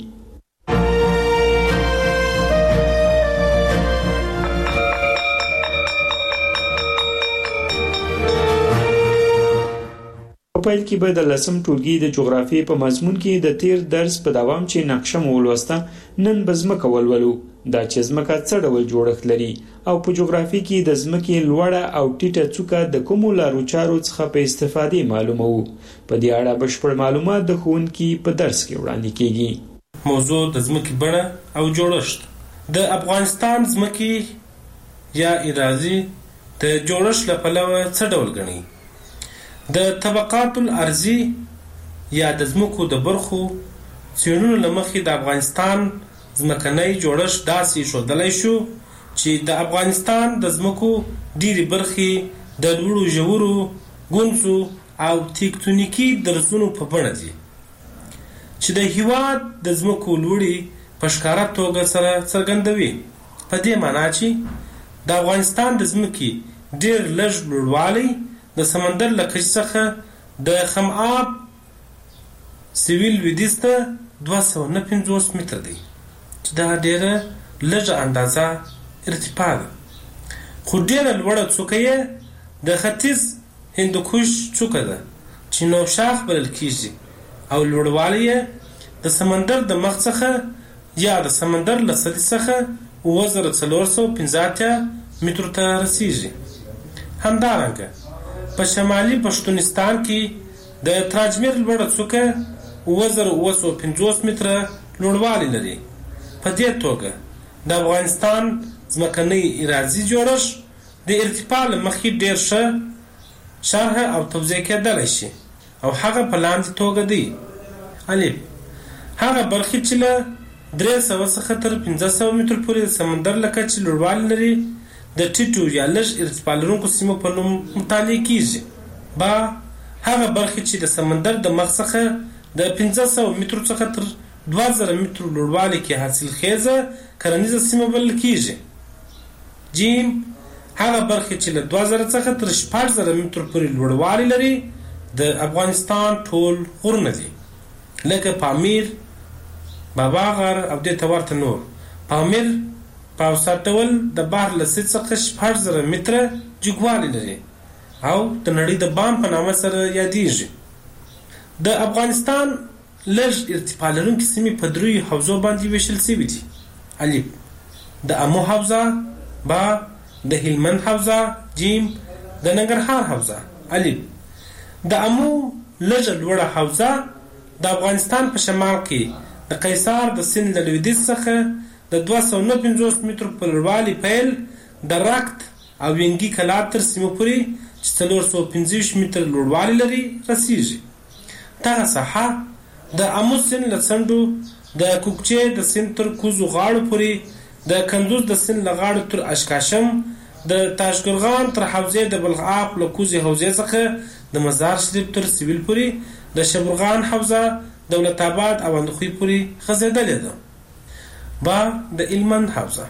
په پیل کې به د 10 ټولګي د جغرافیې په مضمون کې د تیر درس په دوام چې نقشه مو ولوسته، نن به ځمکه ولولو. دا چې ځمکه څه ډول جوړښت لري او په جغرافیې کې د ځمکې لوړه او ټیټه څوکه د کومو لارو چارو څخه په استفادې معلومو. په دې اړه بشپړ معلومات د ښوونکي په درس کې وړاندې کیږي. موضوع د ځمکې بڼه او جوړښت. د افغانستان ځمکې یا اراضي د جوړښت له پلوه څه ډول ګڼي؟ د طبقات الارضی یا د ځمکو د برخو څېړنو له مخې د افغانستان ځمکنی جوړښت داسې ښودلی شو چې د افغانستان د ځمکو ډېرې برخې د لوړو ژورو ګونځو او تکتونیکي درزونو په بڼه دي چې د هیواد د ځمکو لوړې په ښکاره توګه سره څرګندوي. په دې معنا چې د افغانستان د ځمکې ډېر لږ لوړوالی د سمندر له کچې څخه د خماب سویل لویدیځ ته 259 متره دی چې دا ډېره لږه اندازه ارتفاع ده. خو ډېره لوړه څوکه یې د ختیځ هندوکش څوکه ده چې نوشاخ بلل کیږي او لوړوالی یې د سمندر د مخ څخه یا د سمندر له سطحې څخه 1450 مترو ته رسیږي. همدارنګه په شمالي پښتونستان کې د تراجمیر لوړه څوکه 7950 متره لوړوالی لري. په دې توګه د افغانستان ځمکنی ارضي جوړښت د ارتفاع له مخې ډېر ښه شرح او توضیح کېدلی شي او هغه په لاندې توګه دی: الف: هغه برخې چې له 300 څخه تر 1500 مترو پورې د سمندر له کچې لوړوالی لري د ټیټو یا لږ ارتفاع لرونکو سیمو په نوم مطالعه کیږي. با: هغه برخې چې د سمندر د مخ څخه د 1500 مترو څخه تر 2000 مترو لوړوالي کې حاصل خیزه کرنیزه سیمه بلل کیږي. جیم: هغه برخې چې له 2000 څخه تر 4000 مترو پورې لوړوالی لري د افغانستان ټول غرونه دي، لکه پامیر، بابا غر او دې ته ورته نور. پامیر په اوسط ډول د بحر له سطح څخه 4000 متره جګوالی لري او د نړۍ د بام په نامه سره یادیږي. د افغانستان لږ ارتفاع لرونکي سیمې په 3 حوزو باندې ویشل شوي دي: الف: د امو حوزه، با: د هلمند حوزه، جیم: د ننګرهار حوزه. الف: د امو لږه لوړه حوزه د افغانستان په شمال کې د قیصار د سیند له لویدیځ څخه د 259 مترو په لوړوالي پیل د رکت او وینګي کلا تر سیمو پورې چې 425 متره لوړوالی لري رسیږي. دغه ساحه د امو سیند له څنډو د کوکچې د سیند تر کوزو غاړو پورې، د کندوز د سیند له غاړو تر اشکاشم، د تاشقرغان تر حوزې د بلخاب له کوزې حوزې څخه د مزار شریف تر سویل پورې، د شبرغان حوزه دولت آباد او اندخوی پورې غځېدلې ده. با: د هلمند حوزه.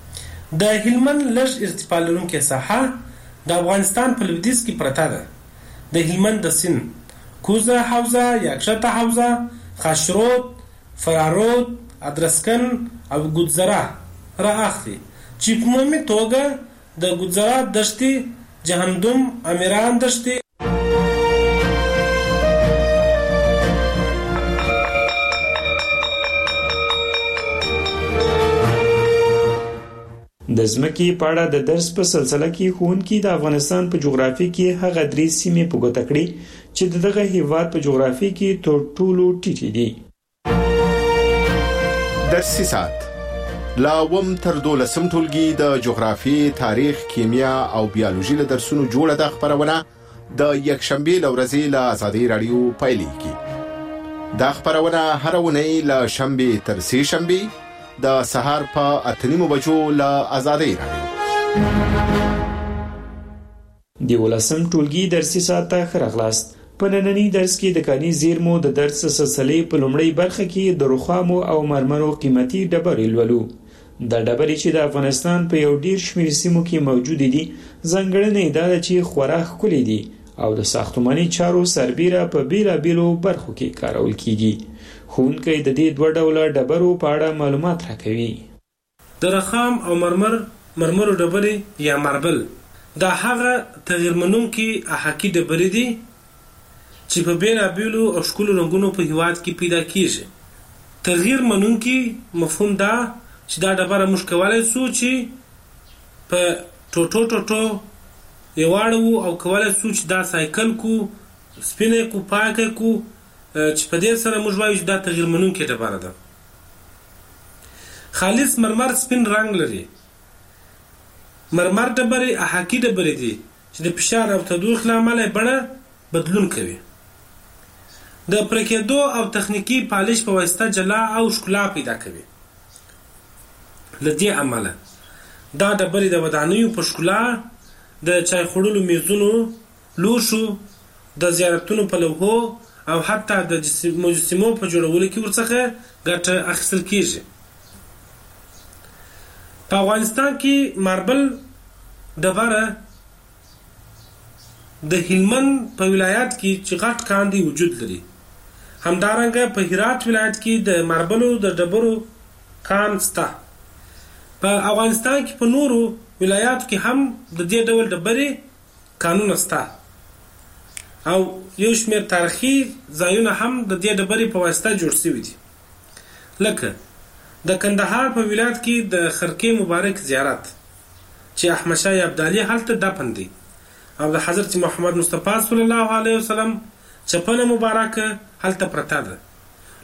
د هلمند لږ ارتفاع لرونکې ساحه د افغانستان په لویدیځ کې پرته ده. د هلمند د سیند کوزه حوزه یا کښته حوزه، خاشرود، فرارود، ادرسکن او ګودزره را اخلي، چې په عمومي توګه د ګودزره دښتې، جهنم، امیران دښتې د ځمکې په اړه د درس په سلسله کې ښوونکي د افغانستان په جغرافیه کې هغه 3 سیمې په ګوته کړې چې دغه هیواد په جغرافیه کې تر ټولو ټیټې دي. درسي ساعت لا وم تر 12 ټولګي د جغرافیې، تاریخ، کیمیا او بیولوژي له درسونو جوړه د خبرونه د یکشنبه لورځي له آزادي رادیو پایلیږي. دا خبرونه هر ونې له شنبه تر سه شنبه د سهار په 8:30 بجو له آزادي رادیو. د ولسم ټولګي درسي ساعت ته خرغلاست. په نننی درس کې د کاني زیرمو د درس سلسلې په لومړی برخه کې د رخامو او مرمرو قیمتي ډبرې لولو. دا ډبرې چې د افغانستان په یو ډیر شمېر سیمو کې موجود دي، ځانګړنې دا ده چې خورا ښکلي دي او د ساختماني چارو سربیره په بیلابیلو برخو کې کارول کیږي. ښوونکی د دې 2 ډوله ډبرو په اړه معلومات راکوي. د رخام او مرمرو ډبرې یا ماربل دا هغه تغیر منونکي احاقي ډبرې دي چې په بیلابیلو او ښکلو رنګونو په هیواد کې پیدا کیږي. تغیر منونکي مفهوم دا چې دا ډبره موږ کولی شو چې په ټوټو یواړو او کولی شو چې دا سایکل کو، سپینه کو، پاکه کو، چې په دې سره موږ وایو چې دا تغیر منونکې ډبره ده. خالص مرمر سپین رنګ لري. مرمر ډبرې احاقي ډبرې دي چې د فشار او تودوخې له امله بڼه بدلون کوي. د پرکېدو او تخنیکي پالش په واسطه جلا او ښکلا پیدا کوي. له دې امله دا ډبرې د ودانیو په ښکلا، د چای خوړلو میزونو، لوښو، د زیارتونو په لوحو او حتی د مجسمو په جوړولو کې ورڅخه ګټه اخیستل کیږي. په افغانستان کې ماربل ډبره د هلمند په ولایت کې چې غټ کان دی وجود لري. همدارنګه په هرات ولایت کې د ماربلو د ډبرو کان شته. په افغانستان کې په نورو ولایاتو کې هم د دې ډول ډبرې کانونه شته او یو شمېر تاریخي ځایونه هم د دې ډبرې په واسطه جوړ شوي دي. لکه د کندهار په ولایت کې د خرقې مبارک زیارت چې احمد شاه ابدالي هلته دفن دی او د حضرت محمد مصطفی صلی الله علیه وسلم چپنه مبارکه هلته پرته ده.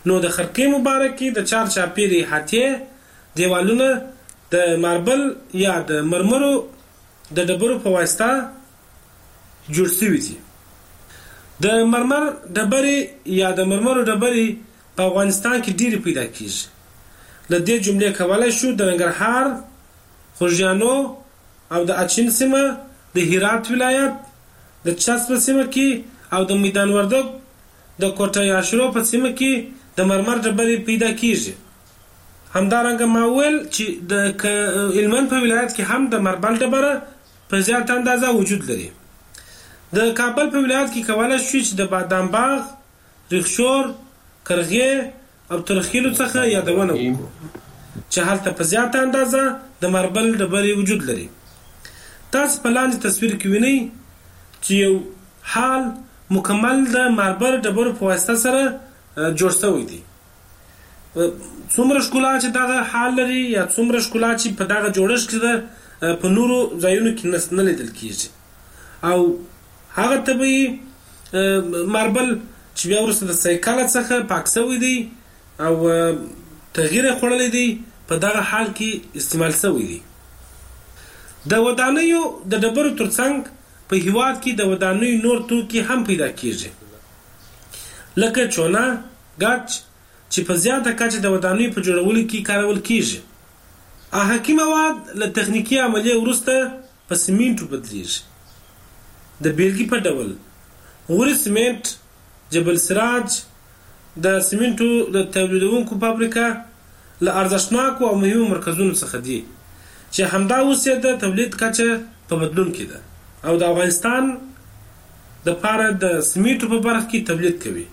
نو د خرقې مبارکي د چار چاپیري هاتیه دیوالونه د ماربل یا د مرمرو د ډبرو په واسطه جوړ شوي دي. د مرمر ډبرې یا د مرمرو ډبرې په افغانستان کې ډېرې پیدا کیږي. له دې جملې کولای شو د ننګرهار، خوږیانو او د اچین سیمه، د هرات ولایت، د چسب سیمه کې او د میدان وردګ د کوټه یاشرو په سیمه کې د مرمر ډبرې پیدا کیږي. همدارنګه ما ویل چې د هلمند په ولایت کې هم د مربل ډبره په زیات اندازه وجود لري. د کابل په ولایت کې کولای شو چې د بادام باغ، ریخشور، کرغې او ترخیلو څخه یادونه وکړو چې هلته په زیاته اندازه د مربل ډبرې وجود لري. تاسو په لاندې تصویر کې وینئ چې یو حال مکمل د مربل ډبرو په واسطه سره جوړ شوی دی. څومره ښکلا چې دغه حال لري یا څومره ښکلا چې په دغه جوړښت کې ده په نورو ځایونو کې نه لیدل کیږي. او هغه طبیعي مربل چې بیا وروسته د سایکل څخه پاک شوی دی او تغییر خوړلی دی په دغه حال کې استعمال شوی دی. د ودانیو د ډبرو ترڅنګ په هیواد کې د ودانیو نور توکي هم پیدا کیږي لکه چونه، ګچ چې په زیاته کچه د ودانیو په جوړولو کې کارول کیږي. آهکي مواد له تخنیکي عملیې وروسته په سیمنټو بدلیږي. د بیلګې په ډول غوري سیمنټ، جبل سراج د سیمنټو د تولیدونکو فابریکه له ارزښتناکو او مهمو مرکزونو څخه دي چې همدا اوس یې د تولید کچه په بدلون کې ده او د افغانستان د پاره د سیمنټو په برخه کې تولید کوي.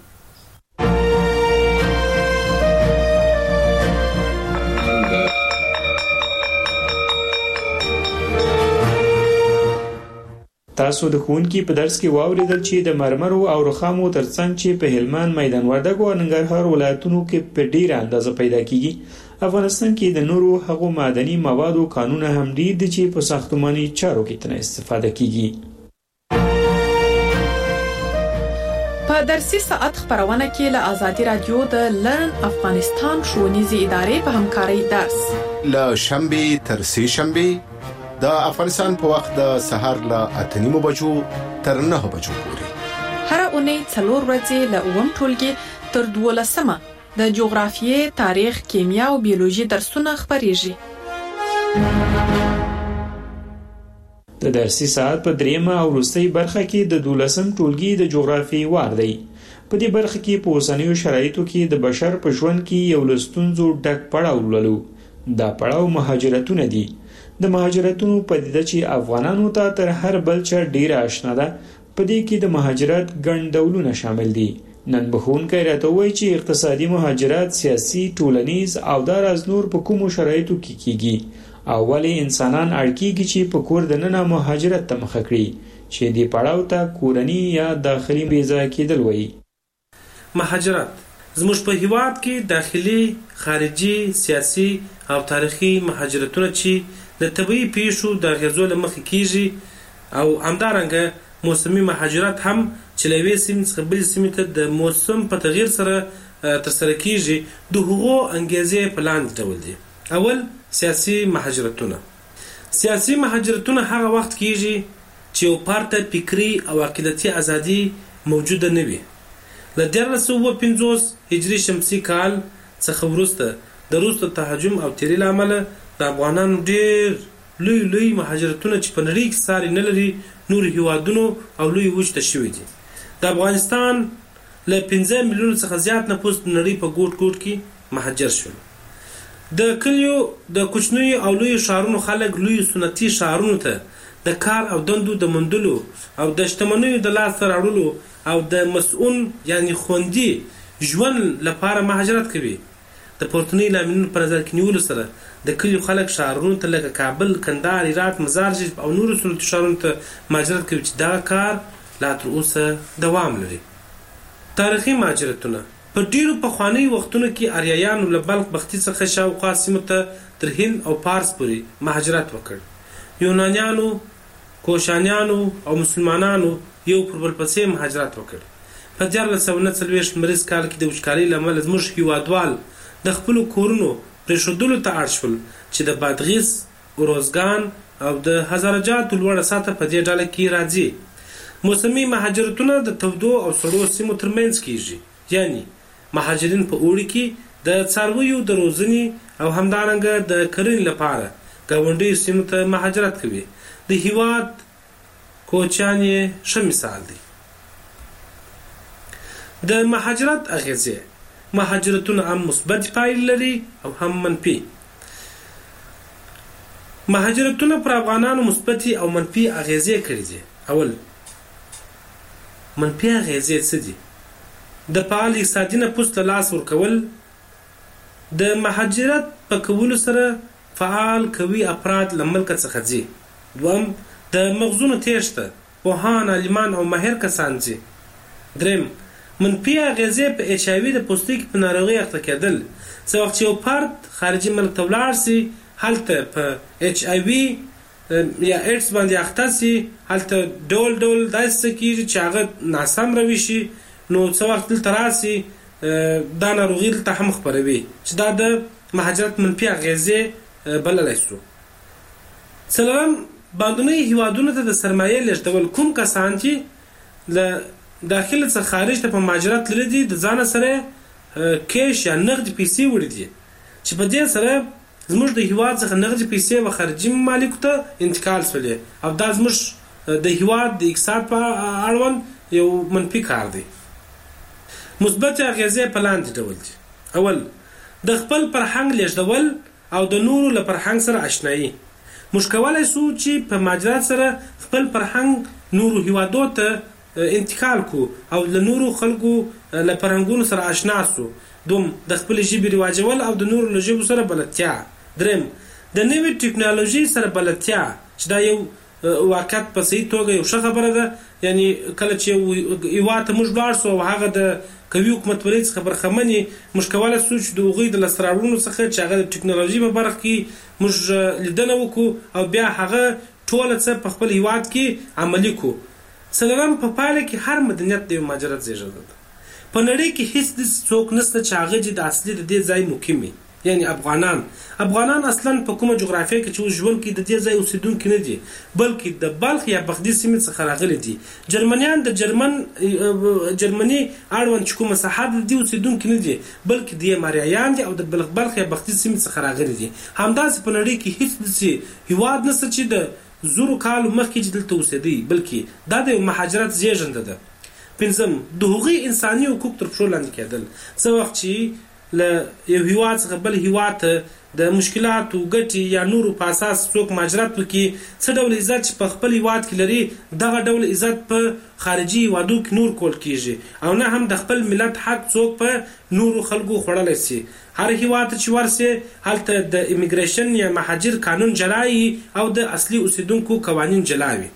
تاسو د ښوونکي په درس کې واوریدل چې د مرمرو او رخامو ترڅنګ چې په هلمند، میدان وردګ او ننګرهار ولایتونو کې په ډیره اندازه پیدا کیږي، افغانستان کې د نورو هغو معدني موادو کانونه هم ډیر دي چې په ساختماني چارو کې ترې استفاده کیږي. په درسي ساعت خبرونه کې له آزادي رادیو د لرن افغانستان ښوونیزې ادارې په همکارۍ درس له شنبه تر سه شنبه د افغانستان په وخت د سحر له 8:30 بجو تر 9 بجو پورې هر اونۍ 4 ورځې له 9 ټولګي تر 12 د جغرافیې، تاریخ، کیمیا او بیولوژي درسونه خبريږي. د درسي ساعت په دریمه او وروستۍ برخه کې د 12 ټولګي د جغرافیې وار دی. په دې برخه کې په اوسنیو شرایطو کې د بشر په ژوند کې یو لستونزو ډک پړاو ولولو. دا پړاو مهاجرتونه دي. د مهاجرتونو پدیده چې افغانانو ته تر هر بل چا ډیره آشنا ده. په دې کې د مهاجرت ګڼ ډولونه شامل دي. نن بخونکي راته وایي چې اقتصادي مهاجرت، سیاسي، ټولنیز او داراز نور په کومو شرایطو کې کیږي او ولې انسانان اړکیږي چې په کور دننه مهاجرت ته مخه کړي چې دې پړاو ته کورنی یا داخلي بیزا کېدل وایي. مهاجرت زموږ په هیواد کې داخلي، خارجي، سیاسي او تاریخي مهاجرتونه چې د طبيعي پیښو د غزو له مخې کیږي او همدارنګه موسمي مهاجرت هم چې له یوې سیمې څخه بلې سیمې ته د موسم په تغییر سره ترسره کیږي. د هغو انګیزې په لاندې ډول دي. اول، سیاسي مهاجرتونه. سیاسي مهاجرتونه هغه وخت کیږي چې یو پارته فکری او عقیدتي ازادي موجوده نه وي. له 1350 هجري شمسي کال څخه وروسته د روس تهاجم او تیری لامل د افغانانو ډېر لوی مهاجرتونه چې په نړۍ کې ساري نه لري نور هیوادونو او لوی وچ ته شوي دي. د افغانستان له 15 میلیون څخه زیات نفوس د نړۍ په ګوټ ګوټ کې مهاجر شول. د کلیو د کوچنیو او لوی ښارونو خلک لوی سنتي ښارونو ته د کار او دندو د موندلو او د شتمنیو د لاسته راوړلو او د مسؤل یعنی خوندي ژوند لپاره مهاجرت کوي. د پورتنی لاملونو په نظر کې نیولو سره د کلیو خلک ښارونو ته لکه کابل، کندهار، هرات، مزارشریف او نورو سنتي ښارونو ته مهاجرت کوي چې دا کار لا تر اوسه دوام لري. تاریخي مهاجرتونه په ډیرو پخواني وختونو کې آریایانو له بلخ بختي څخه شاوخوا سیمو ته تر هند او پارس پورې مهاجرت وکړ. یونانیانو، کوشانیانو او مسلمانانو یو پر بل پسې مهاجرت وکړ. په 1449 مریض کال کې د وچکالۍ له امله زموږ هیوادوال د خپلو کورونو پرېښودلو ته اړ شول چې د بادغیس، اروزګان او د هزارجاتو لوړه سطحه په دې ډله کې راځي. موسمي مهاجرتونه د تودو او سړو سیمو ترمنځ کیږي، یعنی مهاجرین په اوړي کې د څارویو د روزنې او همدارنګه د کرنې لپاره ګاونډیو سیمو ته مهاجرت کوي. د هیواد کوچیان یې ښه مثال دی. د مهاجرت اغیزې: مهاجرتونه هم مثبت پایلې لري او هم منفي. مهاجرتونه پر افغانانو مثبتې او منفي اغیزې کړي دي. اول منفي اغیزې څه دي؟ د فعال اقتصادي نفوذ ته لاس ورکول. د مهاجرت په کولو سره فعال قوي افراد له ملکه څخه ځي. دوم د مغزونو تېښته، پوهان، عالمان او ماهر کسان ځي. دریم منفي اغیزې په ایچ آی وي د پوستکي په ناروغۍ اخته کېدل. څه وخت چې یو فرد خارجي ملک ته ولاړ سي، هلته په ایچ آی وي یا ایډز باندې اخته سي، هلته ډول ډول داسې څه کېږي چې هغه ناسم روي شي، نو څه وخت دلته راسي دا ناروغي دلته هم خپروي، چې دا د مهاجرت منفي اغیزې بللی سو. څلورم باندنۍ هیوادونو ته د سرمایې لېږدول. کوم کسان چې له داخله څخه خارج ته په مهاجرت تللي دي، د ځانه سره کیش یا نغدي پیسې وړي دي، چې په دې سره زموږ د هیواد څخه نغدي پیسې و خارجي ممالکو ته انتقال شولې، او دا زموږ د هیواد د اقتصاد په اړوند یو منفي کار دی. مثبت اغیزې په لاندې ډول دي. اول د خپل فرهنګ لېږدول او د نورو له فرهنګ سره آشنایي. موږ کولی سو چې په مهاجرت سره خپل فرهنګ نورو هیوادو ته انتقال کو او له نورو خلکو له فرهنګونو سره آشنا سو. دوم د خپل ژبې رواجول او د نورو له ژبو سره بلدتیا. دریم د نوې ټکنالوژي سره بلدتیا، چې دا یو واقعیت په صحیح توګه یو ښه خبره ده. یعنی کله چې هیواد ته موږ لاړ سو او هغه د قوي حکومتولۍ څخه برخمن یې، موږ کولی سو چې د هغوی د لاسته راوړنو څخه چې هغه د ټکنالوژي په برخه کې موږ لیدنه وکړو او بیا هغه ټوله څه په خپل هیواد کې عملي کړو. څلورم په پایله کې هر مدنیت د یو مهاجرت زېږنده ده. په نړۍ کې هیڅ داسې څوک نشته چې هغه چې د اصلي د دې ځای مقیم وي، یعنی افغانان اصلا په کومه جغرافیه کې چې اوس ژوند کوي د دې ځای اوسېدونکي نه دي، بلکې د بلخ یا بغداد سیمې څخه راغلي دي. جرمنیان د جرمني اړوند چې کومه ساحه د دې اوسېدونکي نه دي، بلکې د ماریایان دي او د بلخ یا بغداد سیمې څخه راغلي دي. همداسې په نړۍ کې هیڅ داسې هیواد نشته چې د زرو کالو مخکې چې دلته اوسېدی، بلکې دا د مهاجرت زېږنده ده. پنځم د هغوی انساني حقوق تر پښو لاندې کېدل. څه وخت چې له یو هیواد څخه بل هیواد ته د مشکلاتو، ګټې یا نورو په اساس څوک مهاجرت وکړي، څه ډول عزت چې په خپل هیواد کې لري، دغه ډول عزت په خارجي هیوادو کې نور کول کیږي، او نه هم د خپل ملت حق څوک په نورو خلکو خوړلی سي. هر هیواد ته چې ورسي هلته د امیګریشن یا مهاجر قانون جلا وي او د اصلي اوسېدونکو قوانین جلا وي.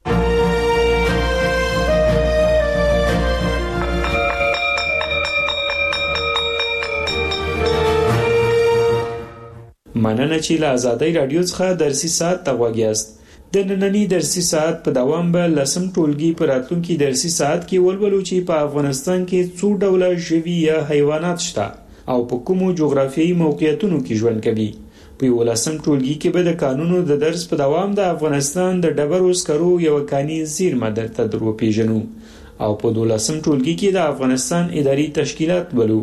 مننه چې له آزادۍ راډیو څخه درسي ساعت ته غوږ یاست. د ننني درسي ساعت په دوام به لسم ټولګي په راتلونکي درسي ساعت کې ولولو چې په افغانستان کې څو ډوله ژوي یا حیوانات شته او په کومو جغرافیایي موقعیتونو کې ژوند کوي. په 11م ټولګي کې به د قانونو د درس په دوام د افغانستان د ډبرو سکرو یو کاني زیرمه درته دروپیژنو او په 12م ټولګي کې د افغانستان اداري تشکیلات ولو.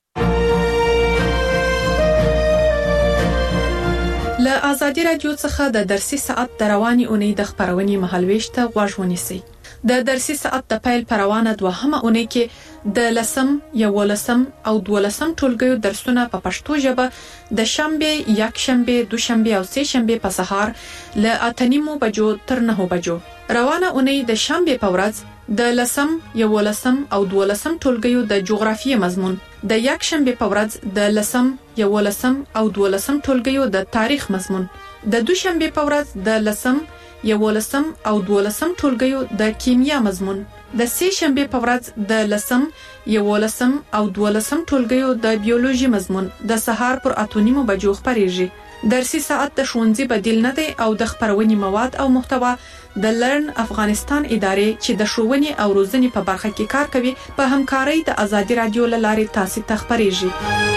له آزادي راډیو څخه د درسي ساعت د رواني اونۍ د خبرونې مهالويش ته غوږ ونیسئ. د درسي ساعت د پیل پروانه دوهمه اونۍ کې د 10م، 11م او 12م ټولګیو درسونه په پښتو ژبه د شنبه، یکشنبه، دوشنبه او سهشنبه په سهار له 8:30 بجو تر 9 بجو. روانه اونۍ د شنبه په ورځ د 10م، 11م او 12م ټولګیو د جغرافیې مضمون، د یکشنبه په ورځ د 10م، 11م او 12م ټولګیو د تاریخ مضمون، د دوشنبه په ورځ د 10م، 11م او 12م ټولګیو د کیمیا مضمون، د سهشنبه په ورځ د 10م، 11م او 12م ټولګیو د بیولوژي مضمون د سهار پر 8:30 بجو خبريږي. درسي ساعت د ښوونځي بدیل نه دی او د خبرونې مواد او محتوا د لرن افغانستان ادارې چې د ښوونې او روزنې په برخه کې کار کوي په همکارۍ د ازادي رادیو لارې تاسو ته خبرېږي.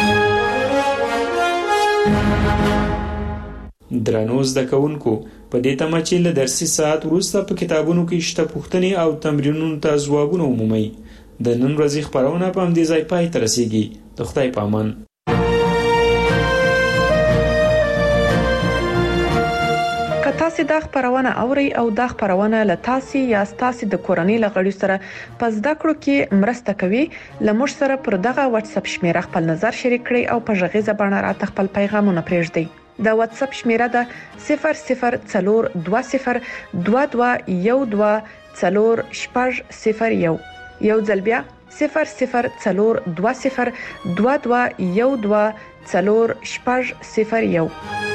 درنو زده کوونکو، په دې تمه چې له درسي ساعت وروسته په کتابونو کې شته پوښتنې او تمرینونو ته ځوابونه ومومئ. د نن ورځې خبرونه په همدې ځای پای ته رسیږي. د خدای په امان. که تاسو دا خبرونه اورئ او دا خبرونه له تاسو یا تاسو د کورنۍ لغړي سره په زده کړو کې مرسته کوي، لمر سره پر دغه واتس اپ شمیره خپل نظر شریک کړئ او په ژغیزه باندې راته خپل پیغامونه پرېږدئ. د واتس اپ شمیره ده 0042121401. یو ځل بیا 0042121401.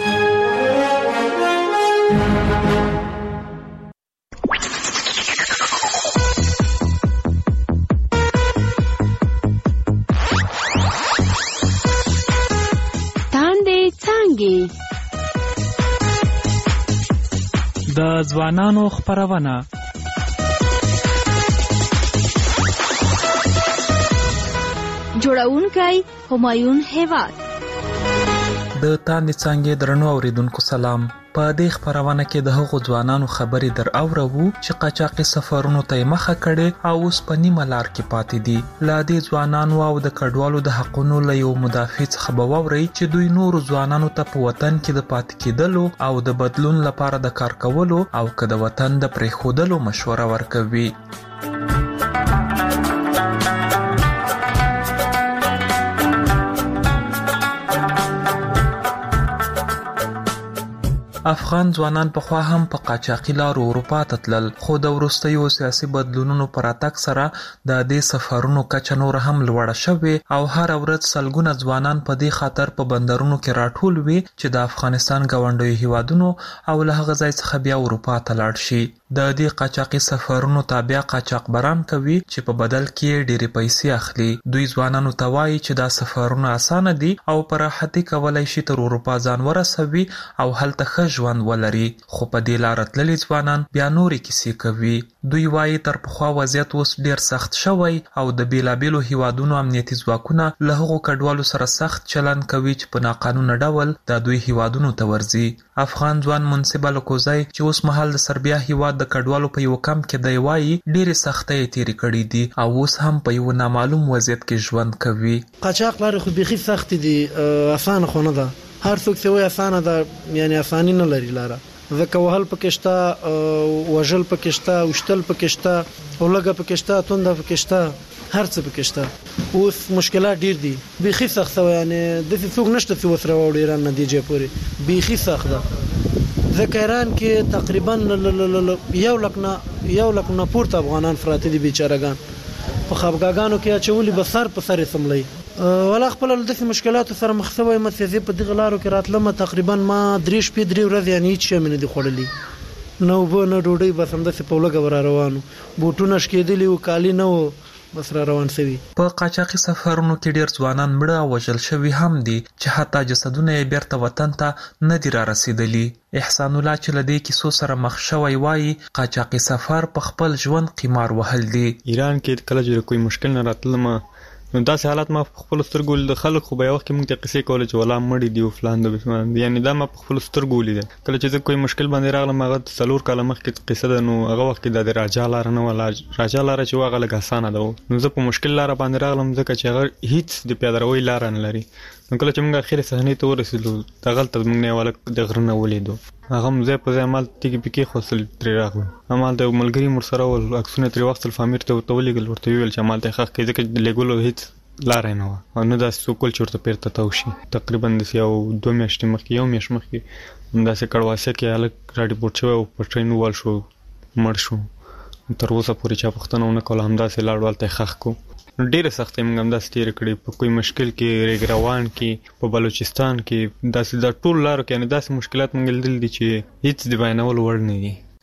د ځوانانو خبرونه جوړونکي همایون هیواد. د تاندې څنګه درنو اوریدونکو سلام. په دې خبرونه کې د هغو ځوانانو خبرې در اورو چې قاچاقي سفرونو ته مخه کړي او اوس په نیمه لار کې پاتې دي. لا دې ځوانانو او د کډوالو د حقونو له یو مدافع څخه ووري چې دوی نور ځوانانو ته په وطن کې د پاتې کېدلو او د بدلون لپاره د کار کولو او که د وطن د پرېښودلو مشوره ورکوي. افغان ځوانان په خوا هم په قاچاقي لارو اروپا ته تلل، خو د وروستیو سیاسي بدلونونو پر اتک سره د دې سفرونو کچه نور هم لوړه شوې او هر ورځ سلګونه ځوانان په دې خاطر په بندرونو کې راټول وي چې د افغانستان ګاونډیو هیوادونو او له هغه ځای څخه بیا اروپا ته لاړ شي. د دې قاچاقي سفرونو تابع قاچاقبران کوي چې په بدل کې ډېرې پیسې اخلي. دوی ځوانانو ته وایي چې دا سفرونه اسانه دي او په راحتي کولای شي تر اروپا ځان ورسوي او هلته ښه ژوند ولري، خو په دې لار تللي ځوانان بیا نورې کیسې کوي. دوی وایي تر پخوا وضعیت اوس ډېر سخت شوی او د بیلابیلو هیوادونو امنیتي ځواکونه له هغو کډوالو سره سخت چلند کوي چې په ناقانونه ډول د دوی هیوادونو ته ورځي. افغان ځوان منصب الکوزی چې اوس مهال د سربیا هیواد د کډوالو په یو کمپ کې دی وایي ډېرې سختۍ تېرې کړې دي او اوس هم په یو نامعلوم وضعیت کې ژوند کوي. قاچاق لارې خو بیخي سخت دي، اسانه خو نه ده. هر څوک چې وایي اسانه ده، یعنی اساني نه لري لاره. ځکه وهل پکې شته، وژل پکې شته، وشتل پکې شته، اولګه پکې شته، تونده پکې شته، هر څه پکې شته. اوس مشکلات ډیر دي، بیخي سخت و. یعنی د څوک نشته چې وسره وړي ایران نتیجه پوري بیخي سخت ده. ځکه ایران کې تقریبا یو لک نه پورته افغانان فراته دي بیچارهګان په خابګاګانو کې اچولي به سر په سر سملي. ولا خپل د مشکلاتو سره مخ شوی متفق په دغه لارو کې راتلم. تقریبا ما 3 ورځې یعنی هیڅ شي نه دي خوړلي، نو به نه ډوډۍ بس هم د په لګه ور روانو، بوټونه شکېدلی او کالی نه و بس را روان شوی. په قاچاقي سفرونو کې ډیر ځوانان مړه او وژل شوي هم دي چې حتی جسدونه یې بیرته وطن ته نه دي را رسیدلي. احسان الله چې له دې کیسو سره مخ شوی وایي قاچاقي سفر په خپل ژوند قمار وهل دي. ایران کې کله چې کوئی مشکل نه راتلم نو داسې حالات ما په خپل سترګو د خلک خو به یو وخت کې موږ ته قصې کولې چې ولا مړي دي او فلان د بسمان، یعنی دا ما په خپل سترګو لیدل. کله چې زه کوئی مشکل باندې راغلم هغه 4 کاله مخکې قصه ده، نو هغه وخت کې د راجا لار نه ولا راجا لار چې هغه لږ اسانه ده، نو زه په مشکل لار باندې راغلم ځکه چې هغه هیڅ د پیادهروي لار نه لري. نو کله چې موږ اخیری صحنې ته ورسېدو دغه ته موږ نه ولا د غرنه ولیدو، هغه مزه په ځمال تیګ پکې خپل تر راغلو. امال د ملګری مر سره ول اکسونه تر وخت الفامیر ته ولېګل ورته ویل چې امال ته حق کې ځکه لګولو هیڅ لار نه و او نو دا سوکول چورته پیرته توشي. تقریبا د یو 2 میاشتې مخکې یو میاشت مخکې دا سه کړواسه کې الګ راډي پورت شو او په ټرین وال شو مړ شو. تر اوسه پورې چا پښتنه نه کوله، هم دا سه لاړ ته خخ کو. ډیره سختې موږ هم دا ستیر کړې په کوئی مشکل کې ریګروان کې په بلوچستان کې دا ټول لارو کې نه داسې مشکلات موږ لیدل دي چې هیڅ دی بیانول وړ نه دي.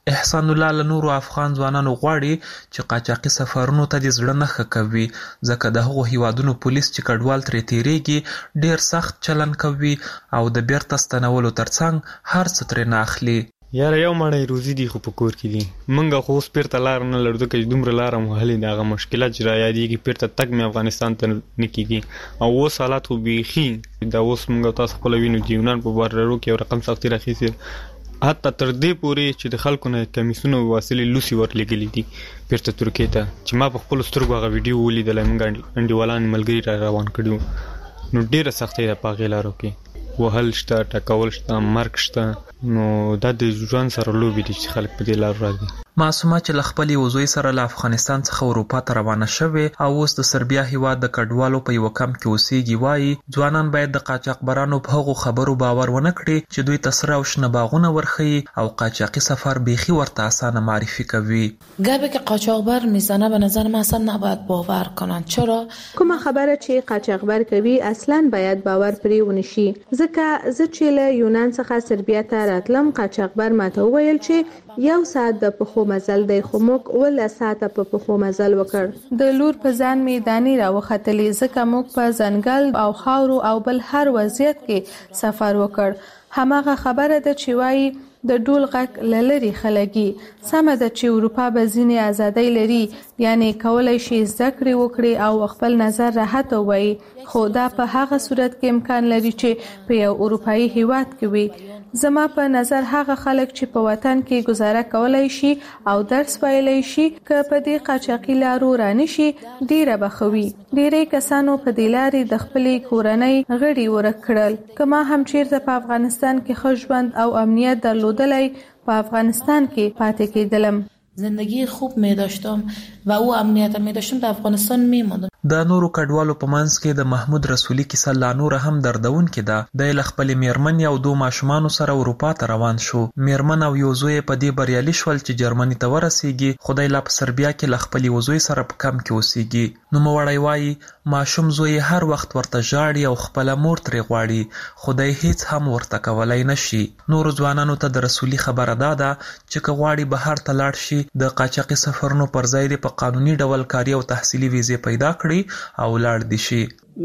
احسان الله له نورو افغان ځوانانو غواړي چې قاچاقي سفرونو ته د زړه نه ښه کوي ځکه د هغو هیوادونو پولیس چې کډوال ترې تیریږي ډیر سخت چلن کوي او د بیرته ستنولو ترڅنګ هر څه ترې نه اخلي. یاره یو مړی روزي دی خو په کور کې دي منګه خو اوس پیرته لار نه لرو ځکه چې دومره لاره مو هلې د هغه مشکلات چې رایادېږي پیرته تګ مې افغانستان ته نه کېږي او اوس حالات خو بیخي دا اوس موږ تاسو خپله وینو چې یونان په بارډرو کې یو رقم سختي راخیستې حتی تر دې پورې چې د خلکو نه کمیسونه وسیلې لوسي ورلېږلي دي پیرته ترکیې ته چې ما په خپلو سترګو هغه ویډیو ولیدلی موږ انډیوالان ملګري را روان کړي وو نو ډېره سختۍ ده په هغې لارو کې وهل شته ټکول شته مرګ شته نو دا د ژوند سره لوبې دي چې خلک په دې لار راځي. معصومه چې له خپل یو زوی سره له افغانستان څخه اروپا ته روانه شوې او اوس د سربیا هیواد د کډوالو په یو کمپ کې اوسېږي وایي ځوانان باید د قاچاقبرانو په هغو خبرو باور ونه کړي چې دوی ته سره او شنه باغونه ورښیي او قاچاقي سفر بیخي ورته اسانه معرفی کوي. گپی که قاچاقبر میزنه به نظر من اصلا نباید باور کنن. چرا؟ کومه خبره چې قاچاقبر کوي اصلا باید باور پرې ونشي ځکه زه چې له یونان څخه سربیا ته راتلم قاچاقبر ماته وویل چې یو ساعت د پخو مزل دی خو موږ 12 ساعته په پخو مزل وکړ. د لور په ځان می دانی را وختلې ځکه موږ په ځنګل او خاورو او بل هر وضعیت کې سفر وکړ. هماغه خبره ده چې وایي د ډول غږ لری خلګي سمه ده چې اروپا به ځینې ازادۍ لري یعنی کولای شي زده کړې وکړي او خپل نظر راحت وایي خو دا په هغه صورت کې امکان لري چې په یو اروپאי هیواد کې وي. زما په نظر هغه خلک چې په وطن کې گزاره کولای شي او درس ویلای شي که په دې قاچاقي لارو رانشي ډیره بخوي. ډیرې کسانو په دې لارې د خپلې کورنۍ غړي ورک کړل. کما هم چیرته په افغانستان کې ښه ژوند او امنیت درلودلی په افغانستان کې پاتې کېدلم. زندگی خوب می داشتم و او امنیت می داشتم در افغانستان می ماندم. د نورو کډوالو په منځ کې د محمود رسولي کیسه لا نور هم دردونکې ده. د له خپل میرمن او 2 ماشومان سره اروپا ته روان شو. میرمن او یو زوی په دې بریالي شول چې جرمني ته ورسیږي. خدای لا په سربیا کې له خپل یو زوی سره په کم کې اوسېږي. نو موړی وایي ماشوم زوی هر وخت ورته ژاړي او خپل مور ترې غواړي خدای هیڅ هم ورته کولای نشي. نور ځوانانو ته د رسولي خبره ده چې که غواړي بهر ته لاړ شي د قاچاقي سفرونو پر ځای په قانوني ډول کاري او تحصیلي ویزه پیدا کړي او لاړ دي شي.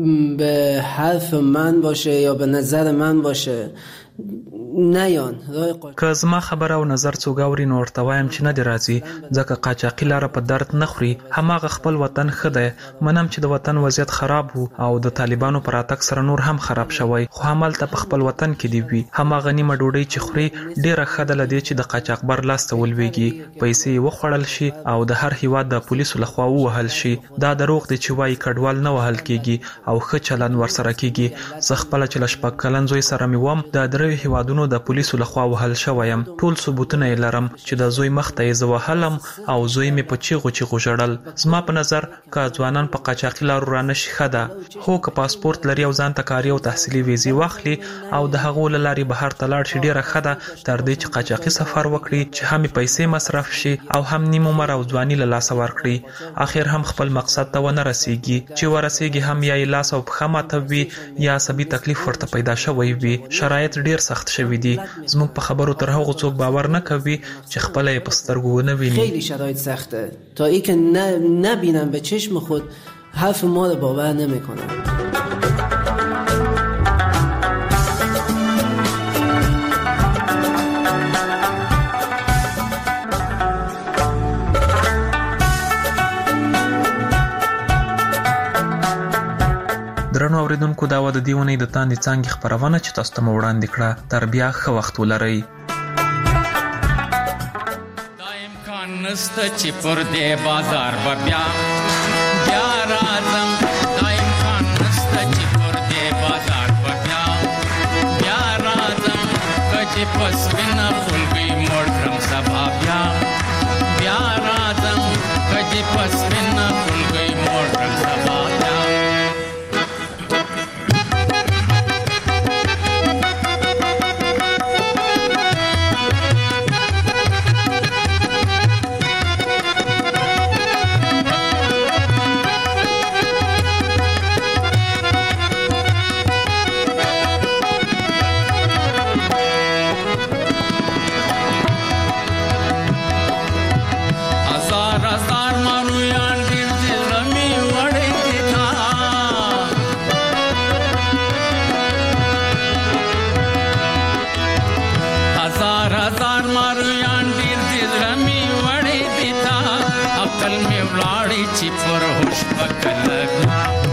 به حرف من باشه یا به نظر من باشه نیان که زما خبره او نظر څوک اوري نو ورته وایم چې نه دی راځي ځکه قاچاقي لاره په درد نه خوري. هماغه خپل وطن ښه دی. منم چې د وطن وضعیت خراب وو او د طالبانو پر راتګ سره نور هم خراب شوی خو همالته په خپل وطن کې دی وي. هماغه نیمه ډوډۍ چې خوري ډیره ښه ده له دې چې د قاچاقبر لاس ته ولویږي پیسې یې وخوړل شي او د هر هیواد د پولیسو لخوا ووهل شي. دا دروغ دی چې وایي کډوال نه وهل کیږي او ښه چلند ورسره کیږي. زه خپله چې له 6 کلن زوی سره مې وم د درې هیوادونو د پولیسو لخوا وهل شویم. ټول ثبوتونه یې لرم چې د زوی مخ ته یې زه وهلم او زوی مې په چیغو چیغو ژړل. زما په نظر که ځوانان په قاچاقي لارو رانشي ښه ده. هو که پاسپورت لري او ځان ته کاري او تحصیلي ویزې واخلي او د هغو له لارې بهر ته لاړ شي ډیره ښه ده تر دې چې قاچاقي سفر وکړي چې هم پیسې مصرف شي او هم نیم عمر او ځواني له لاسه ورکړي. اخر هم خپل مقصد ته ونه رسیږي. چې ورسیږي هم یا یې لاس او پښه ماته وي یا عصبي تکلیف ورته پیدا شوی وي. شرایط ډیر سخت شوی دي. زموږ په خبرو تر هغو څوک باور نه کوي چې خپل یې په سترګو ونه ویني. خیلی شرایط سخته تا ای که نبینم به چشم خود حرف ما رو باور نمیکنم. درنو اوریدونکو دا و د دې اونۍ د تاندې څانګې خپرونه چې تاسو ته مو وړاندې کړه. تر بیا ښه وخت ولرئ. دا امکان نسته چې پر دې بازار به بیا راځم. دا امکان نسته چې پر دې بازار به بیا راځم. که چې پس وینه خلګۍ موړ کړم سبا بیا راځم. که چې پس وینه خلګۍ موړ کړم سبا بیا. بازار مارویان ډیر دې زړه مې وړې دي تا عقل مې ولاړې چې پر هوش پکلګ